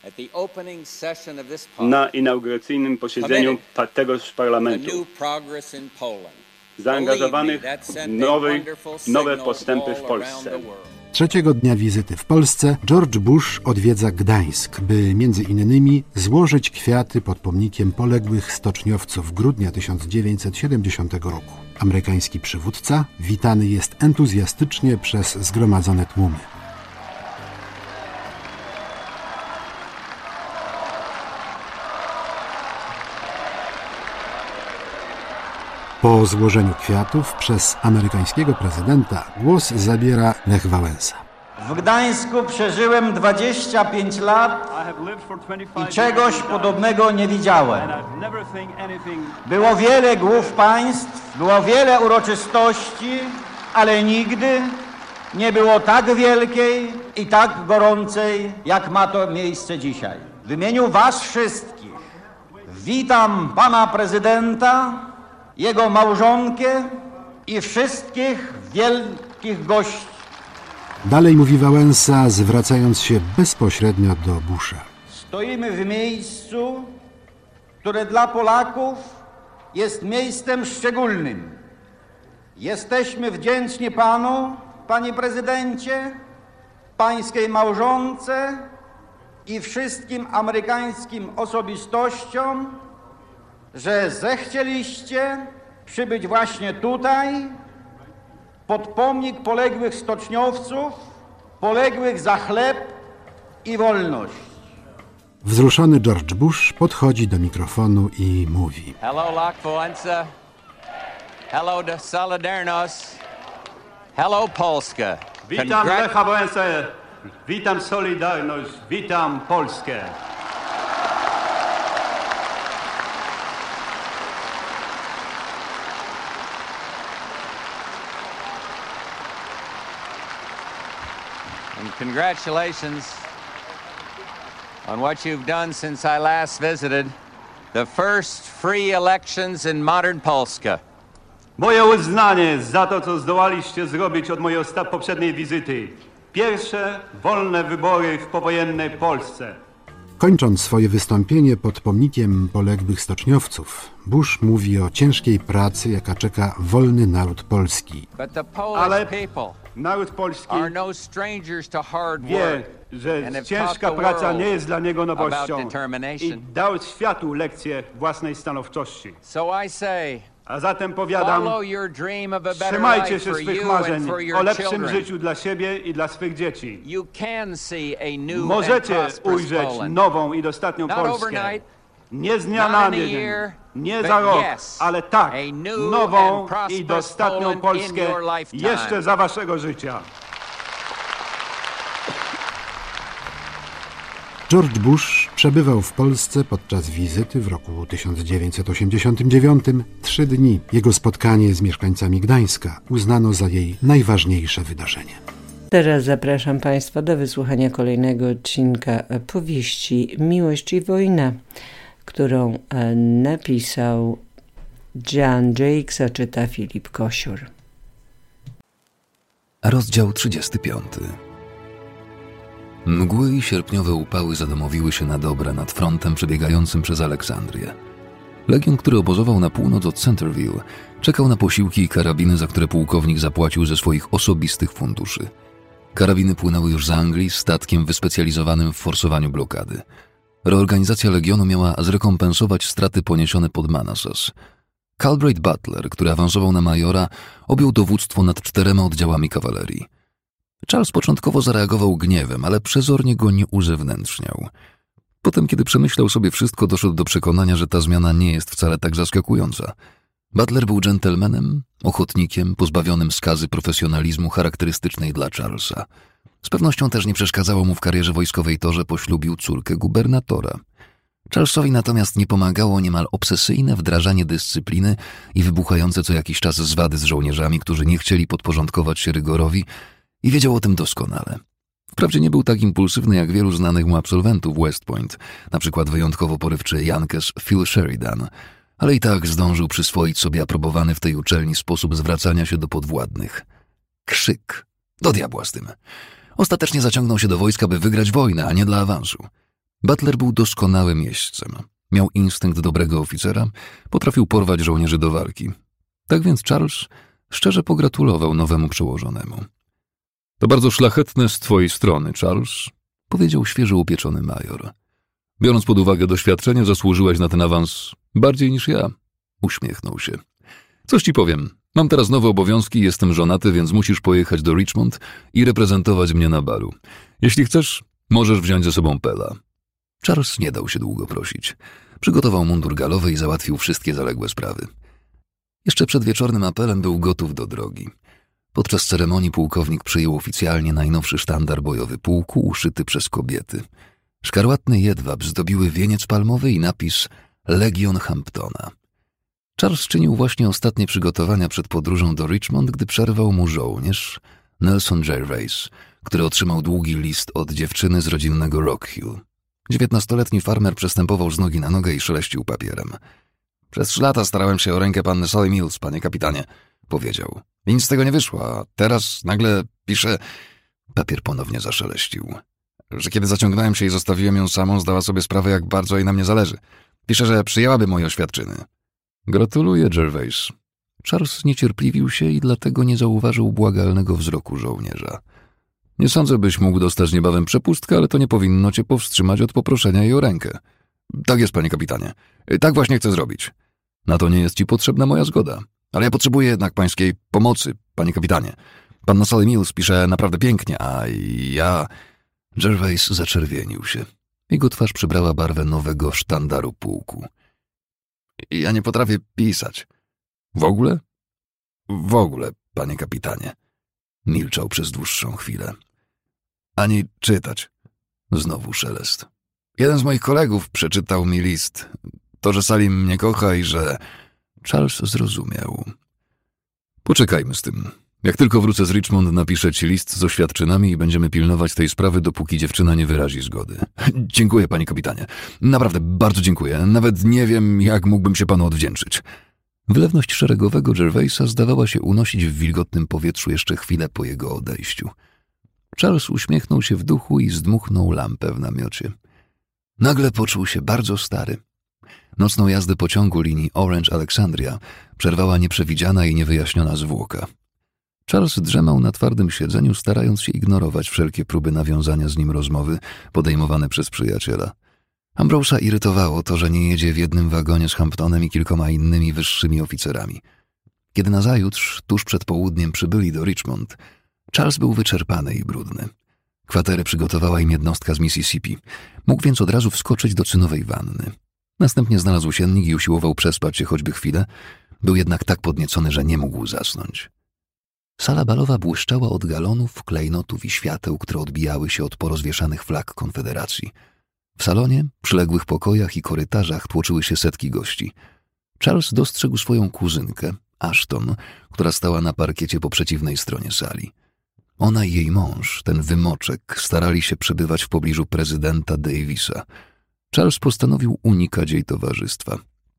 na inauguracyjnym posiedzeniu tegoż parlamentu. Zaangażowanych w nowe postępy w Polsce. Trzeciego dnia wizyty w Polsce George Bush odwiedza Gdańsk, by między innymi złożyć kwiaty pod pomnikiem poległych stoczniowców grudnia 1970 roku. Amerykański przywódca witany jest entuzjastycznie przez zgromadzone tłumy. Po złożeniu kwiatów przez amerykańskiego prezydenta głos zabiera Lech Wałęsa. W Gdańsku przeżyłem 25 lat i czegoś podobnego nie widziałem. Było wiele głów państw, było wiele uroczystości, ale nigdy nie było tak wielkiej i tak gorącej, jak ma to miejsce dzisiaj. W imieniu was wszystkich witam pana prezydenta, jego małżonkę i wszystkich wielkich gości. Dalej mówi Wałęsa, zwracając się bezpośrednio do Busha. Stoimy w miejscu, które dla Polaków jest miejscem szczególnym. Jesteśmy wdzięczni panu, panie prezydencie, pańskiej małżonce i wszystkim amerykańskim osobistościom, że zechcieliście przybyć właśnie tutaj, pod pomnik poległych stoczniowców, poległych za chleb i wolność. Wzruszony George Bush podchodzi do mikrofonu i mówi: Hello, Lech Wałęsa. Hello to Solidarność. Hello, Polska. Witam Lecha Wałęsę. Witam Solidarność. Witam Polskę. And congratulations on what you've done since I last visited. The first free elections in modern Polska. Moje uznanie za to, co zdołaliście zrobić od mojej poprzedniej wizyty. Pierwsze wolne wybory w powojennej Polsce. Kończąc swoje wystąpienie pod pomnikiem poległych stoczniowców, Bush mówi o ciężkiej pracy, jaka czeka wolny naród polski. Ale naród polski wie, że ciężka praca nie jest dla niego nowością i dał światu lekcję własnej stanowczości. A zatem powiadam, trzymajcie się swych marzeń o lepszym życiu dla siebie i dla swych dzieci. Możecie ujrzeć nową i dostatnią Polskę. Nie z dnia na dzień, nie za rok, ale tak, nową i dostatnią Polskę jeszcze za waszego życia. George Bush przebywał w Polsce podczas wizyty w roku 1989 3 dni. Jego spotkanie z mieszkańcami Gdańska uznano za jej najważniejsze wydarzenie. Teraz zapraszam Państwa do wysłuchania kolejnego odcinka powieści Miłość i wojna, którą napisał Jan Jakes, a czyta Filip Kosior. Rozdział 35. Mgły i sierpniowe upały zadomowiły się na dobre nad frontem przebiegającym przez Aleksandrię. Legion, który obozował na północ od Centerville, czekał na posiłki i karabiny, za które pułkownik zapłacił ze swoich osobistych funduszy. Karabiny płynęły już z Anglii statkiem wyspecjalizowanym w forsowaniu blokady. Reorganizacja Legionu miała zrekompensować straty poniesione pod Manassas. Calbraith Butler, który awansował na majora, objął dowództwo nad 4 oddziałami kawalerii. Charles początkowo zareagował gniewem, ale przezornie go nie uzewnętrzniał. Potem, kiedy przemyślał sobie wszystko, doszedł do przekonania, że ta zmiana nie jest wcale tak zaskakująca. Butler był dżentelmenem, ochotnikiem, pozbawionym skazy profesjonalizmu charakterystycznej dla Charlesa. Z pewnością też nie przeszkadzało mu w karierze wojskowej to, że poślubił córkę gubernatora. Charlesowi natomiast nie pomagało niemal obsesyjne wdrażanie dyscypliny i wybuchające co jakiś czas zwady z żołnierzami, którzy nie chcieli podporządkować się rygorowi, i wiedział o tym doskonale. Wprawdzie nie był tak impulsywny jak wielu znanych mu absolwentów West Point, na przykład wyjątkowo porywczy Jankes Phil Sheridan, ale i tak zdążył przyswoić sobie aprobowany w tej uczelni sposób zwracania się do podwładnych. Krzyk. Do diabła z tym. Ostatecznie zaciągnął się do wojska, by wygrać wojnę, a nie dla awansu. Butler był doskonałym jeźdźcem. Miał instynkt dobrego oficera, potrafił porwać żołnierzy do walki. Tak więc Charles szczerze pogratulował nowemu przełożonemu. To bardzo szlachetne z twojej strony, Charles, powiedział świeżo upieczony major. Biorąc pod uwagę doświadczenie, zasłużyłeś na ten awans bardziej niż ja. Uśmiechnął się. Coś ci powiem. Mam teraz nowe obowiązki, jestem żonaty, więc musisz pojechać do Richmond i reprezentować mnie na balu. Jeśli chcesz, możesz wziąć ze sobą Pela. Charles nie dał się długo prosić. Przygotował mundur galowy i załatwił wszystkie zaległe sprawy. Jeszcze przed wieczornym apelem był gotów do drogi. Podczas ceremonii pułkownik przyjął oficjalnie najnowszy sztandar bojowy pułku uszyty przez kobiety. Szkarłatny jedwab zdobiły wieniec palmowy i napis Legion Hamptona. Charles czynił właśnie ostatnie przygotowania przed podróżą do Richmond, gdy przerwał mu żołnierz Nelson Gervais, który otrzymał długi list od dziewczyny z rodzinnego Rock Hill. 19-letni farmer przestępował z nogi na nogę i szeleścił papierem. Przez 3 lata starałem się o rękę panny Sally Mills, panie kapitanie, powiedział. I nic z tego nie wyszło, a teraz nagle pisze... Papier ponownie zaszeleścił. Że kiedy zaciągnąłem się i zostawiłem ją samą, zdała sobie sprawę, jak bardzo jej na mnie zależy. Pisze, że przyjęłaby moje oświadczyny. Gratuluję, Gervais. Charles zniecierpliwił się i dlatego nie zauważył błagalnego wzroku żołnierza. Nie sądzę, byś mógł dostać niebawem przepustkę, ale to nie powinno cię powstrzymać od poproszenia jej o rękę. Tak jest, panie kapitanie. Tak właśnie chcę zrobić. Na to nie jest ci potrzebna moja zgoda. Ale ja potrzebuję jednak pańskiej pomocy, panie kapitanie. Panna Sally Mills pisze naprawdę pięknie, a ja... Gervais zaczerwienił się. Jego twarz przybrała barwę nowego sztandaru pułku. Ja nie potrafię pisać. W ogóle? W ogóle, panie kapitanie. Milczał przez dłuższą chwilę. Ani czytać. Znowu szelest. Jeden z moich kolegów przeczytał mi list. To, że Sally mnie kocha i że... Charles zrozumiał. Poczekajmy z tym. Jak tylko wrócę z Richmond, napiszę ci list z oświadczynami i będziemy pilnować tej sprawy, dopóki dziewczyna nie wyrazi zgody. Dziękuję, panie kapitanie. Naprawdę, bardzo dziękuję. Nawet nie wiem, jak mógłbym się panu odwdzięczyć. Wylewność szeregowego Gervaisa zdawała się unosić w wilgotnym powietrzu jeszcze chwilę po jego odejściu. Charles uśmiechnął się w duchu i zdmuchnął lampę w namiocie. Nagle poczuł się bardzo stary. Nocną jazdę pociągu linii Orange-Alexandria przerwała nieprzewidziana i niewyjaśniona zwłoka. Charles drzemał na twardym siedzeniu, starając się ignorować wszelkie próby nawiązania z nim rozmowy podejmowane przez przyjaciela. Ambrose'a irytowało to, że nie jedzie w jednym wagonie z Hamptonem i kilkoma innymi wyższymi oficerami. Kiedy nazajutrz, tuż przed południem, przybyli do Richmond, Charles był wyczerpany i brudny. Kwaterę przygotowała im jednostka z Mississippi. Mógł więc od razu wskoczyć do cynowej wanny. Następnie znalazł siennik i usiłował przespać się choćby chwilę. Był jednak tak podniecony, że nie mógł zasnąć. Sala balowa błyszczała od galonów, klejnotów i świateł, które odbijały się od porozwieszanych flag Konfederacji. W salonie, przyległych pokojach i korytarzach tłoczyły się setki gości. Charles dostrzegł swoją kuzynkę, Ashton, która stała na parkiecie po przeciwnej stronie sali. Ona i jej mąż, ten wymoczek, starali się przebywać w pobliżu prezydenta Davisa. Charles postanowił unikać jej towarzystwa.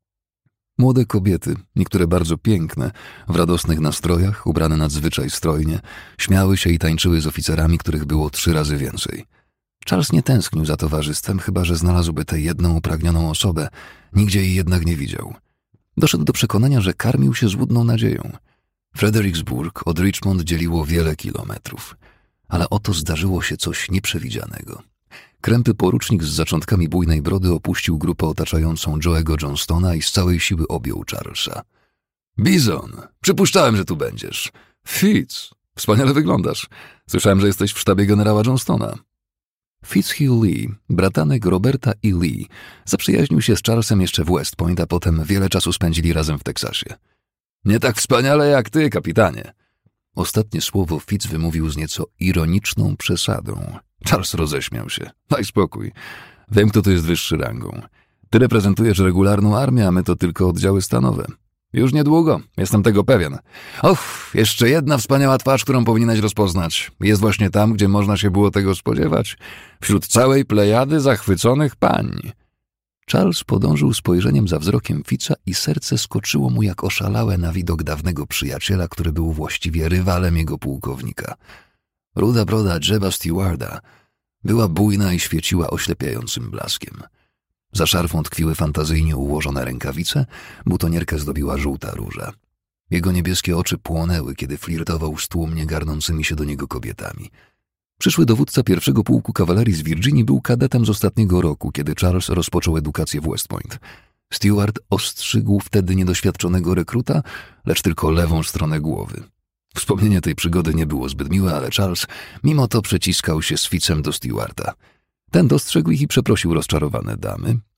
Młode kobiety, niektóre bardzo piękne, w radosnych nastrojach, ubrane nadzwyczaj strojnie, śmiały się i tańczyły z oficerami, których było 3 razy więcej. Charles nie tęsknił za towarzystwem, chyba że znalazłby tę jedną upragnioną osobę. Nigdzie jej jednak nie widział. Doszedł do przekonania, że karmił się złudną nadzieją. Fredericksburg od Richmond dzieliło wiele kilometrów. Ale oto zdarzyło się coś nieprzewidzianego. Krępy porucznik z zaczątkami bujnej brody opuścił grupę otaczającą Joe'ego Johnstona i z całej siły objął Charlesa. Bison, przypuszczałem, że tu będziesz. Fitz, wspaniale wyglądasz. Słyszałem, że jesteś w sztabie generała Johnstona. Fitzhugh Lee, bratanek Roberta E. Lee, zaprzyjaźnił się z Charlesem jeszcze w West Point, a potem wiele czasu spędzili razem w Teksasie. Nie tak wspaniale jak ty, kapitanie. Ostatnie słowo Fitz wymówił z nieco ironiczną przesadą. Charles roześmiał się. Daj spokój. Wiem, kto tu jest wyższy rangą. Ty reprezentujesz regularną armię, a my to tylko oddziały stanowe. Już niedługo, jestem tego pewien. Och, jeszcze jedna wspaniała twarz, którą powinieneś rozpoznać. Jest właśnie tam, gdzie można się było tego spodziewać. Wśród całej plejady zachwyconych pań. Charles podążył spojrzeniem za wzrokiem Fitza i serce skoczyło mu jak oszalałe na widok dawnego przyjaciela, który był właściwie rywalem jego pułkownika. Ruda broda Jeba Stewarda była bujna i świeciła oślepiającym blaskiem. Za szarfą tkwiły fantazyjnie ułożone rękawice, butonierkę zdobiła żółta róża. Jego niebieskie oczy płonęły, kiedy flirtował z tłumnie garnącymi się do niego kobietami. Przyszły dowódca pierwszego pułku kawalerii z Virginii był kadetem z ostatniego roku, kiedy Charles rozpoczął edukację w West Point. Stewart ostrzygł wtedy niedoświadczonego rekruta, lecz tylko lewą stronę głowy. Wspomnienie tej przygody nie było zbyt miłe, ale Charles mimo to przeciskał się z Fitzem do Stewarta. Ten dostrzegł ich i przeprosił rozczarowane damy.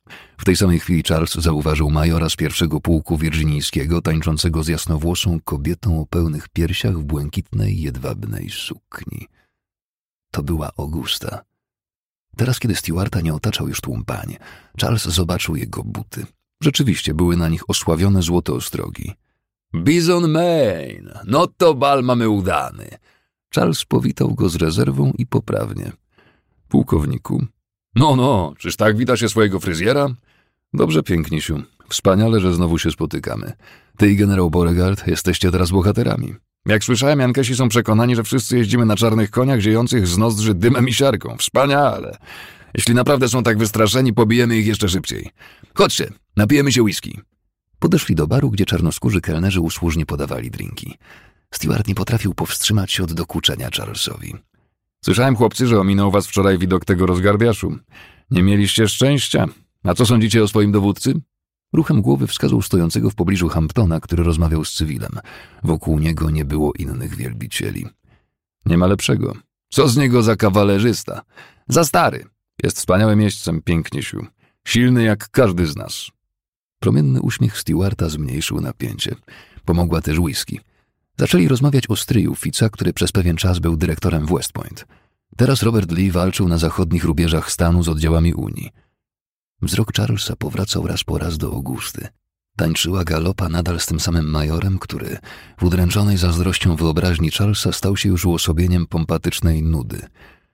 W tej samej chwili Charles zauważył majora z 1. pułku wirginijskiego tańczącego z jasnowłosą kobietą o pełnych piersiach w błękitnej, jedwabnej sukni. To była Augusta. Teraz, kiedy Stewarta nie otaczał już tłum pań, Charles zobaczył jego buty. Rzeczywiście były na nich osławione złote ostrogi. Bison Main! No to bal mamy udany! Charles powitał go z rezerwą i poprawnie. Pułkowniku. No, czyż tak wita się swojego fryzjera? Dobrze, pięknisiu. Wspaniale, że znowu się spotykamy. Ty i generał Beauregard jesteście teraz bohaterami. Jak słyszałem, Jankesi są przekonani, że wszyscy jeździmy na czarnych koniach ziejących z nozdrzy dymem i siarką. Wspaniale! Jeśli naprawdę są tak wystraszeni, pobijemy ich jeszcze szybciej. Chodźcie, napijemy się whisky. Podeszli do baru, gdzie czarnoskórzy kelnerzy usłużnie podawali drinki. Stewart nie potrafił powstrzymać się od dokuczenia Charlesowi. Słyszałem, chłopcy, że ominął was wczoraj widok tego rozgarbiaszu. Nie mieliście szczęścia. A co sądzicie o swoim dowódcy? Ruchem głowy wskazał stojącego w pobliżu Hamptona, który rozmawiał z cywilem. Wokół niego nie było innych wielbicieli. Nie ma lepszego. Co z niego za kawalerzysta? Za stary. Jest wspaniałym jeźdźcem, piękniesiu. Silny jak każdy z nas. Promienny uśmiech Stewarta zmniejszył napięcie. Pomogła też whisky. Zaczęli rozmawiać o stryju Fitza, który przez pewien czas był dyrektorem w West Point. Teraz Robert Lee walczył na zachodnich rubieżach stanu z oddziałami Unii. Wzrok Charlesa powracał raz po raz do Augusty. Tańczyła galopa nadal z tym samym majorem, który w udręczonej zazdrością wyobraźni Charlesa stał się już uosobieniem pompatycznej nudy.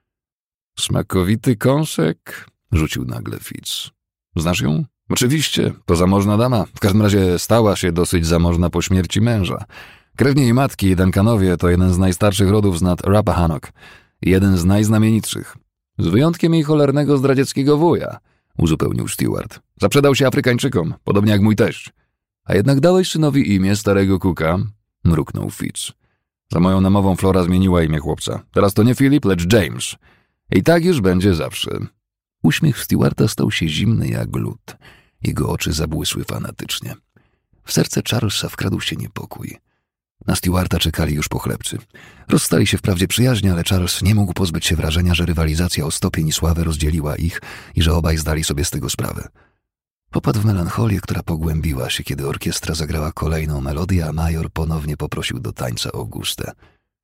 Smakowity kąsek, rzucił nagle Fitz. Znasz ją? Oczywiście, to zamożna dama. W każdym razie stała się dosyć zamożna po śmierci męża. Krewni jej matki, Duncanowie, to jeden z najstarszych rodów z nad Rappahannock. Jeden z najznamienitszych. Z wyjątkiem jej cholernego zdradzieckiego wuja, uzupełnił Stewart. Zaprzedał się Afrykańczykom, podobnie jak mój teść. A jednak dałeś synowi imię starego kuka? Mruknął Fitz. Za moją namową Flora zmieniła imię chłopca. Teraz to nie Philip, lecz James. I tak już będzie zawsze. Uśmiech Stewarta stał się zimny jak lód. Jego oczy zabłysły fanatycznie. W serce Charlesa wkradł się niepokój. Na Stewarta czekali już pochlebcy. Rozstali się wprawdzie przyjaźnie, ale Charles nie mógł pozbyć się wrażenia, że rywalizacja o stopień i sławę rozdzieliła ich i że obaj zdali sobie z tego sprawę. Popadł w melancholię, która pogłębiła się, kiedy orkiestra zagrała kolejną melodię, a major ponownie poprosił do tańca Augustę.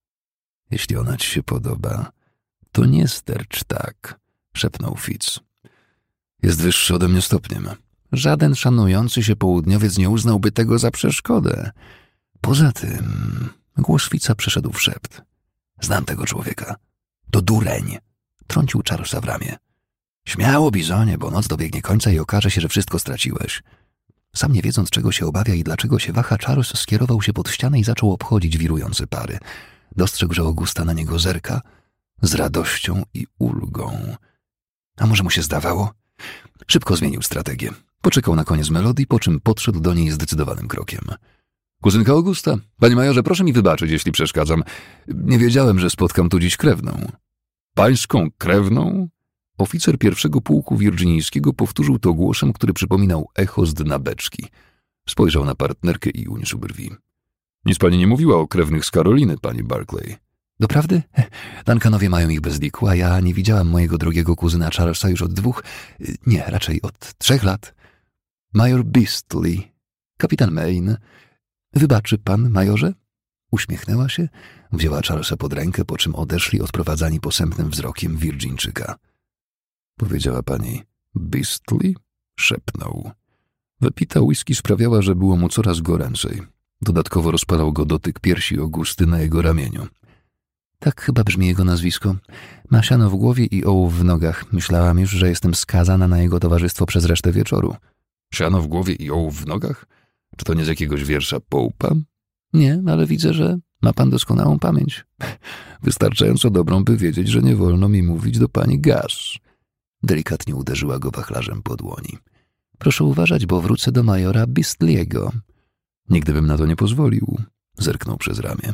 Jeśli ona ci się podoba, to nie stercz tak, szepnął Fitz. Jest wyższy ode mnie stopniem. Żaden szanujący się południowiec nie uznałby tego za przeszkodę. Poza tym głos Fitza przeszedł w szept. Znam tego człowieka. To dureń. Trącił Charlesa w ramię. Śmiało, Bizonie, bo noc dobiegnie końca i okaże się, że wszystko straciłeś. Sam nie wiedząc, czego się obawia i dlaczego się waha, Charles skierował się pod ścianę i zaczął obchodzić wirujące pary. Dostrzegł, że Augusta na niego zerka z radością i ulgą. A może mu się zdawało? Szybko zmienił strategię. Poczekał na koniec melodii, po czym podszedł do niej zdecydowanym krokiem. Kuzynka Augusta, panie majorze, proszę mi wybaczyć, jeśli przeszkadzam. Nie wiedziałem, że spotkam tu dziś krewną. Pańską krewną? Oficer 1. pułku wirginijskiego powtórzył to głosem, który przypominał echo z dna beczki. Spojrzał na partnerkę i uniósł brwi. Nic pani nie mówiła o krewnych z Karoliny, pani Barclay. Doprawdy? Duncanowie mają ich bez liku, a ja nie widziałam mojego drugiego kuzyna Charlesa już od 2, nie, raczej od 3 lat. Major Beastly, kapitan Maine. Wybaczy pan, majorze? Uśmiechnęła się, wzięła Charlesa pod rękę, po czym odeszli odprowadzani posępnym wzrokiem Wirgińczyka. Powiedziała pani Beastly? Szepnął. Wypita whisky sprawiała, że było mu coraz goręcej. Dodatkowo rozpalał go dotyk piersi Augusty na jego ramieniu. Tak chyba brzmi jego nazwisko. Ma siano w głowie i ołów w nogach. Myślałam już, że jestem skazana na jego towarzystwo przez resztę wieczoru. Siano w głowie i ołów w nogach? Czy to nie z jakiegoś wiersza Pope'a? Nie, ale widzę, że ma pan doskonałą pamięć. Wystarczająco dobrą, by wiedzieć, że nie wolno mi mówić do pani Gash. Delikatnie uderzyła go wachlarzem po dłoni. Proszę uważać, bo wrócę do majora Beastly'ego. Nigdy bym na to nie pozwolił. Zerknął przez ramię.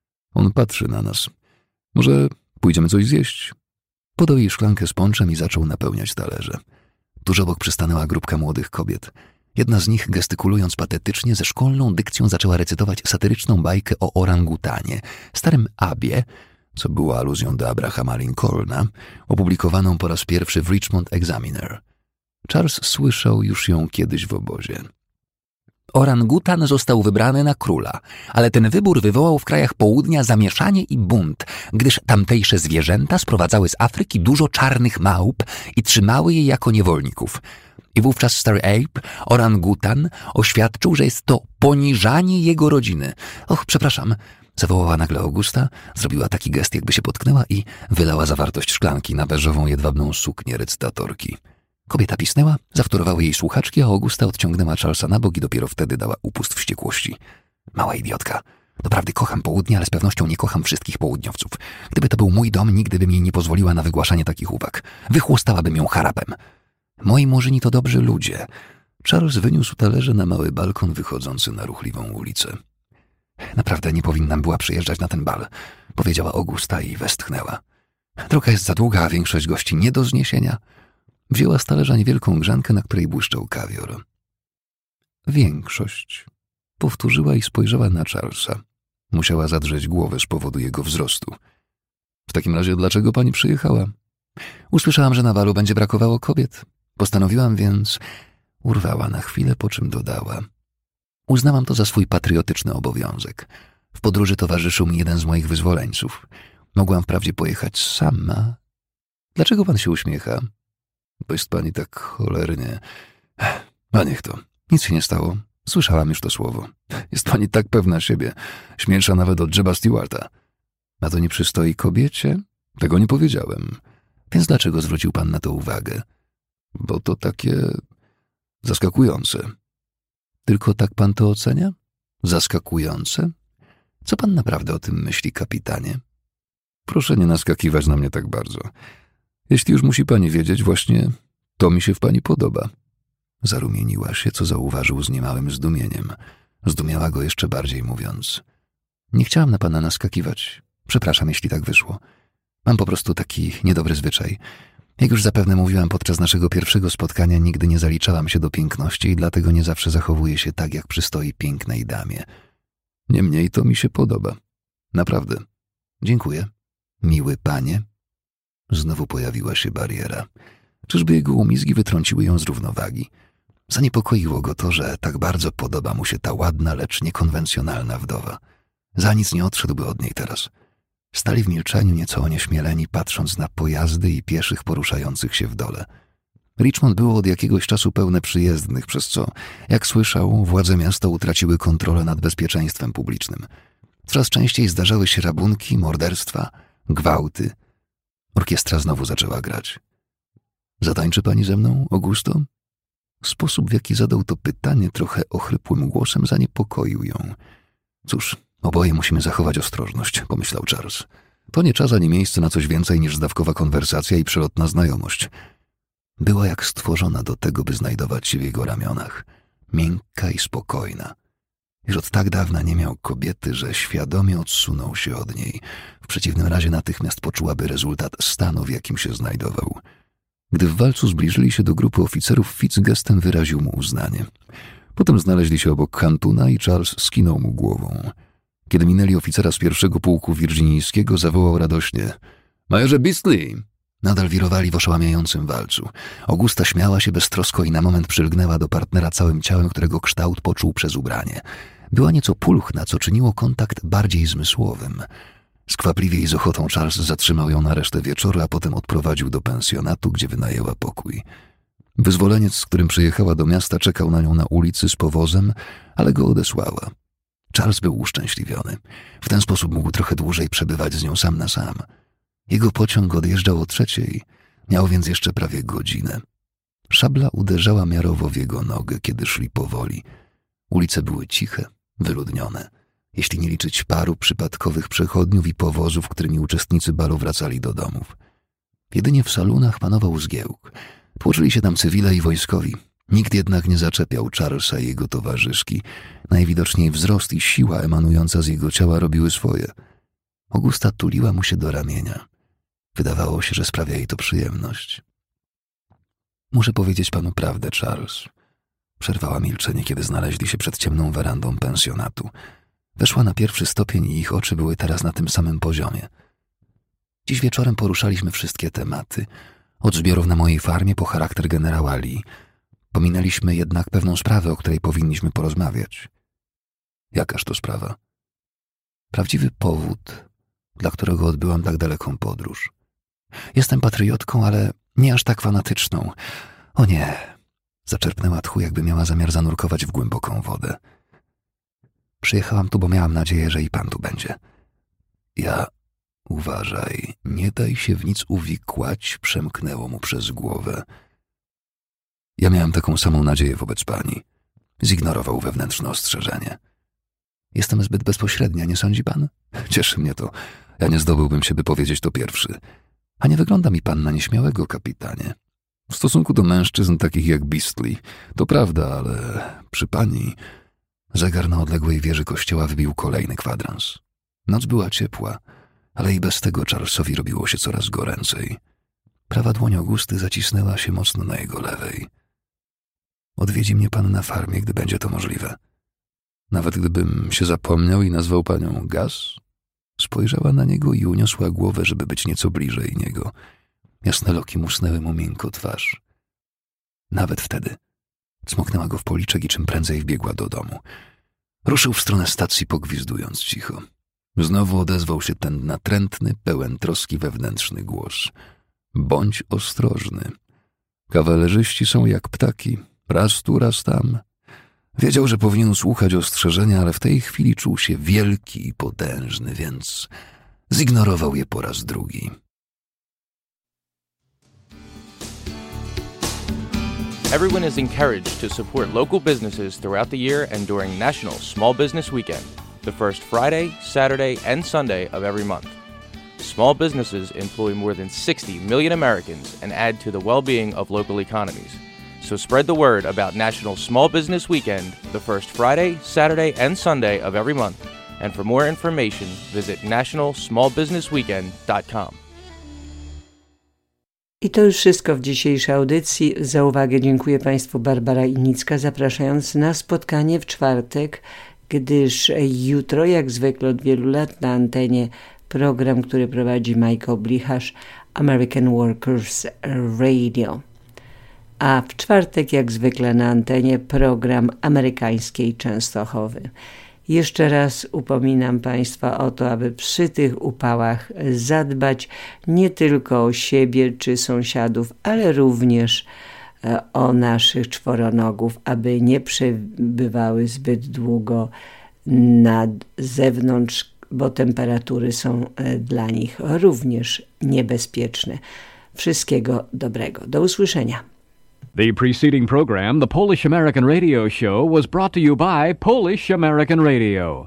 On patrzy na nas. Może pójdziemy coś zjeść? Podał jej szklankę z ponczem i zaczął napełniać talerze. Tuż obok przystanęła grupka młodych kobiet. Jedna z nich, gestykulując patetycznie, ze szkolną dykcją zaczęła recytować satyryczną bajkę o orangutanie, starym Abie, co było aluzją do Abrahama Lincolna, opublikowaną po raz pierwszy w Richmond Examiner. Charles słyszał już ją kiedyś w obozie. Orangutan został wybrany na króla, ale ten wybór wywołał w krajach południa zamieszanie i bunt, gdyż tamtejsze zwierzęta sprowadzały z Afryki dużo czarnych małp i trzymały je jako niewolników. I wówczas stary Abe, orangutan, oświadczył, że jest to poniżanie jego rodziny. Och, przepraszam, zawołała nagle Augusta, zrobiła taki gest, jakby się potknęła i wylała zawartość szklanki na beżową jedwabną suknię recytatorki. Kobieta pisnęła, zawtórowały jej słuchaczki, a Augusta odciągnęła Charlesa na bok i dopiero wtedy dała upust wściekłości. Mała idiotka. Doprawdy kocham południe, ale z pewnością nie kocham wszystkich południowców. Gdyby to był mój dom, nigdy bym jej nie pozwoliła na wygłaszanie takich uwag. Wychłostałabym ją harapem. Moi murzyni to dobrzy ludzie. Charles wyniósł talerze na mały balkon wychodzący na ruchliwą ulicę. Naprawdę nie powinnam była przyjeżdżać na ten bal, powiedziała Augusta i westchnęła. Droga jest za długa, a większość gości nie do zniesienia. Wzięła z talerza niewielką grzankę, na której błyszczał kawior. Większość. Powtórzyła i spojrzała na Charlesa. Musiała zadrzeć głowę z powodu jego wzrostu. W takim razie dlaczego pani przyjechała? Usłyszałam, że na balu będzie brakowało kobiet. Postanowiłam więc... Urwała na chwilę, po czym dodała. Uznałam to za swój patriotyczny obowiązek. W podróży towarzyszył mi jeden z moich wyzwoleńców. Mogłam wprawdzie pojechać sama. Dlaczego pan się uśmiecha? Bo jest pani tak cholernie... A niech to. Nic się nie stało. Słyszałam już to słowo. Jest pani tak pewna siebie. Śmielsza nawet od Jeba Stewarta. A to nie przystoi kobiecie? Tego nie powiedziałem. Więc dlaczego zwrócił pan na to uwagę? Bo to takie... zaskakujące. Tylko tak pan to ocenia? Zaskakujące? Co pan naprawdę o tym myśli, kapitanie? Proszę nie naskakiwać na mnie tak bardzo. Jeśli już musi pani wiedzieć, właśnie to mi się w pani podoba. Zarumieniła się, co zauważył z niemałym zdumieniem. Zdumiała go jeszcze bardziej, mówiąc: nie chciałam na pana naskakiwać. Przepraszam, jeśli tak wyszło. Mam po prostu taki niedobry zwyczaj. Jak już zapewne mówiłam podczas naszego pierwszego spotkania, nigdy nie zaliczałam się do piękności i dlatego nie zawsze zachowuję się tak, jak przystoi pięknej damie. Niemniej to mi się podoba. Naprawdę. Dziękuję. Miły panie. Znowu pojawiła się bariera. Czyżby jego umizgi wytrąciły ją z równowagi? Zaniepokoiło go to, że tak bardzo podoba mu się ta ładna, lecz niekonwencjonalna wdowa. Za nic nie odszedłby od niej teraz. Stali w milczeniu, nieco onieśmieleni, patrząc na pojazdy i pieszych poruszających się w dole. Richmond było od jakiegoś czasu pełne przyjezdnych, przez co, jak słyszał, władze miasta utraciły kontrolę nad bezpieczeństwem publicznym. Coraz częściej zdarzały się rabunki, morderstwa, gwałty. Orkiestra znowu zaczęła grać. Zatańczy pani ze mną, Augusto? Sposób, w jaki zadał to pytanie trochę ochrypłym głosem, zaniepokoił ją. Cóż, oboje musimy zachować ostrożność, pomyślał Charles. To nie czas ani miejsce na coś więcej niż zdawkowa konwersacja i przelotna znajomość. Była jak stworzona do tego, by znajdować się w jego ramionach. Miękka i spokojna. Już od tak dawna nie miał kobiety, że świadomie odsunął się od niej. W przeciwnym razie natychmiast poczułaby rezultat stanu, w jakim się znajdował. Gdy w walcu zbliżyli się do grupy oficerów, Fitz gestem wyraził mu uznanie. Potem znaleźli się obok Hantuna i Charles skinął mu głową. Kiedy minęli oficera z pierwszego pułku wirginijskiego, zawołał radośnie: Majorze Beasley! Nadal wirowali w oszałamiającym walcu. Augusta śmiała się beztrosko i na moment przylgnęła do partnera całym ciałem, którego kształt poczuł przez ubranie. Była nieco pulchna, co czyniło kontakt bardziej zmysłowym. Skwapliwie i z ochotą Charles zatrzymał ją na resztę wieczoru, a potem odprowadził do pensjonatu, gdzie wynajęła pokój. Wyzwoleniec, z którym przyjechała do miasta, czekał na nią na ulicy z powozem, ale go odesłała. Charles był uszczęśliwiony. W ten sposób mógł trochę dłużej przebywać z nią sam na sam. Jego pociąg odjeżdżał o 3:00, miał więc jeszcze prawie godzinę. Szabla uderzała miarowo w jego nogę, kiedy szli powoli. Ulice były ciche, wyludnione, jeśli nie liczyć paru przypadkowych przechodniów i powozów, którymi uczestnicy balu wracali do domów. Jedynie w salonach panował zgiełk. Tłoczyli się tam cywile i wojskowi. Nikt jednak nie zaczepiał Charlesa i jego towarzyszki. Najwidoczniej wzrost i siła emanująca z jego ciała robiły swoje. Augusta tuliła mu się do ramienia. Wydawało się, że sprawia jej to przyjemność. Muszę powiedzieć panu prawdę, Charles. Przerwała milczenie, kiedy znaleźli się przed ciemną werandą pensjonatu. Weszła na pierwszy stopień i ich oczy były teraz na tym samym poziomie. Dziś wieczorem poruszaliśmy wszystkie tematy. Od zbiorów na mojej farmie po charakter generała Lee. Pominęliśmy jednak pewną sprawę, o której powinniśmy porozmawiać. Jakaż to sprawa? Prawdziwy powód, dla którego odbyłam tak daleką podróż. Jestem patriotką, ale nie aż tak fanatyczną. O nie, zaczerpnęła tchu, jakby miała zamiar zanurkować w głęboką wodę. Przyjechałam tu, bo miałam nadzieję, że i pan tu będzie. Uważaj, nie daj się w nic uwikłać, przemknęło mu przez głowę. Ja miałem taką samą nadzieję wobec pani. Zignorował wewnętrzne ostrzeżenie. Jestem zbyt bezpośrednia, nie sądzi pan? Cieszy mnie to. Ja nie zdobyłbym się, by powiedzieć to pierwszy. A nie wygląda mi pan na nieśmiałego, kapitanie. W stosunku do mężczyzn takich jak Beastly, to prawda, ale przy pani... Zegar na odległej wieży kościoła wybił kolejny kwadrans. Noc była ciepła, ale i bez tego Charlesowi robiło się coraz goręcej. Prawa dłoń Augusty zacisnęła się mocno na jego lewej. Odwiedzi mnie pan na farmie, gdy będzie to możliwe. Nawet gdybym się zapomniał i nazwał panią Gus? Spojrzała na niego i uniosła głowę, żeby być nieco bliżej niego. Jasne loki musnęły mu miękko twarz. Nawet wtedy cmoknęła go w policzek i czym prędzej wbiegła do domu. Ruszył w stronę stacji, pogwizdując cicho. Znowu odezwał się ten natrętny, pełen troski wewnętrzny głos. Bądź ostrożny. Kawalerzyści są jak ptaki. Raz tu, raz tam. Wiedział, że powinien słuchać ostrzeżenia, ale w tej chwili czuł się wielki i potężny, więc zignorował je po raz drugi. Everyone is encouraged to support local businesses throughout the year and during National Small Business Weekend, the first Friday, Saturday, and Sunday of every month. Small businesses employ more than 60 million Americans and add to the well-being of local economies. So spread the word about National Small Business Weekend, the first Friday, Saturday, and Sunday of every month. And for more information, visit nationalsmallbusinessweekend.com. I to już wszystko w dzisiejszej audycji. Za uwagę dziękuję Państwu Barbara Inicka, zapraszając na spotkanie w czwartek, gdyż jutro, jak zwykle od wielu lat, na antenie program, który prowadzi Michael Blicharz, American Workers Radio. A w czwartek, jak zwykle na antenie, program amerykańskiej Częstochowy. Jeszcze raz upominam Państwa o to, aby przy tych upałach zadbać nie tylko o siebie czy sąsiadów, ale również o naszych czworonogów, aby nie przebywały zbyt długo na zewnątrz, bo temperatury są dla nich również niebezpieczne. Wszystkiego dobrego. Do usłyszenia. The preceding program, the Polish American Radio Show, was brought to you by Polish American Radio.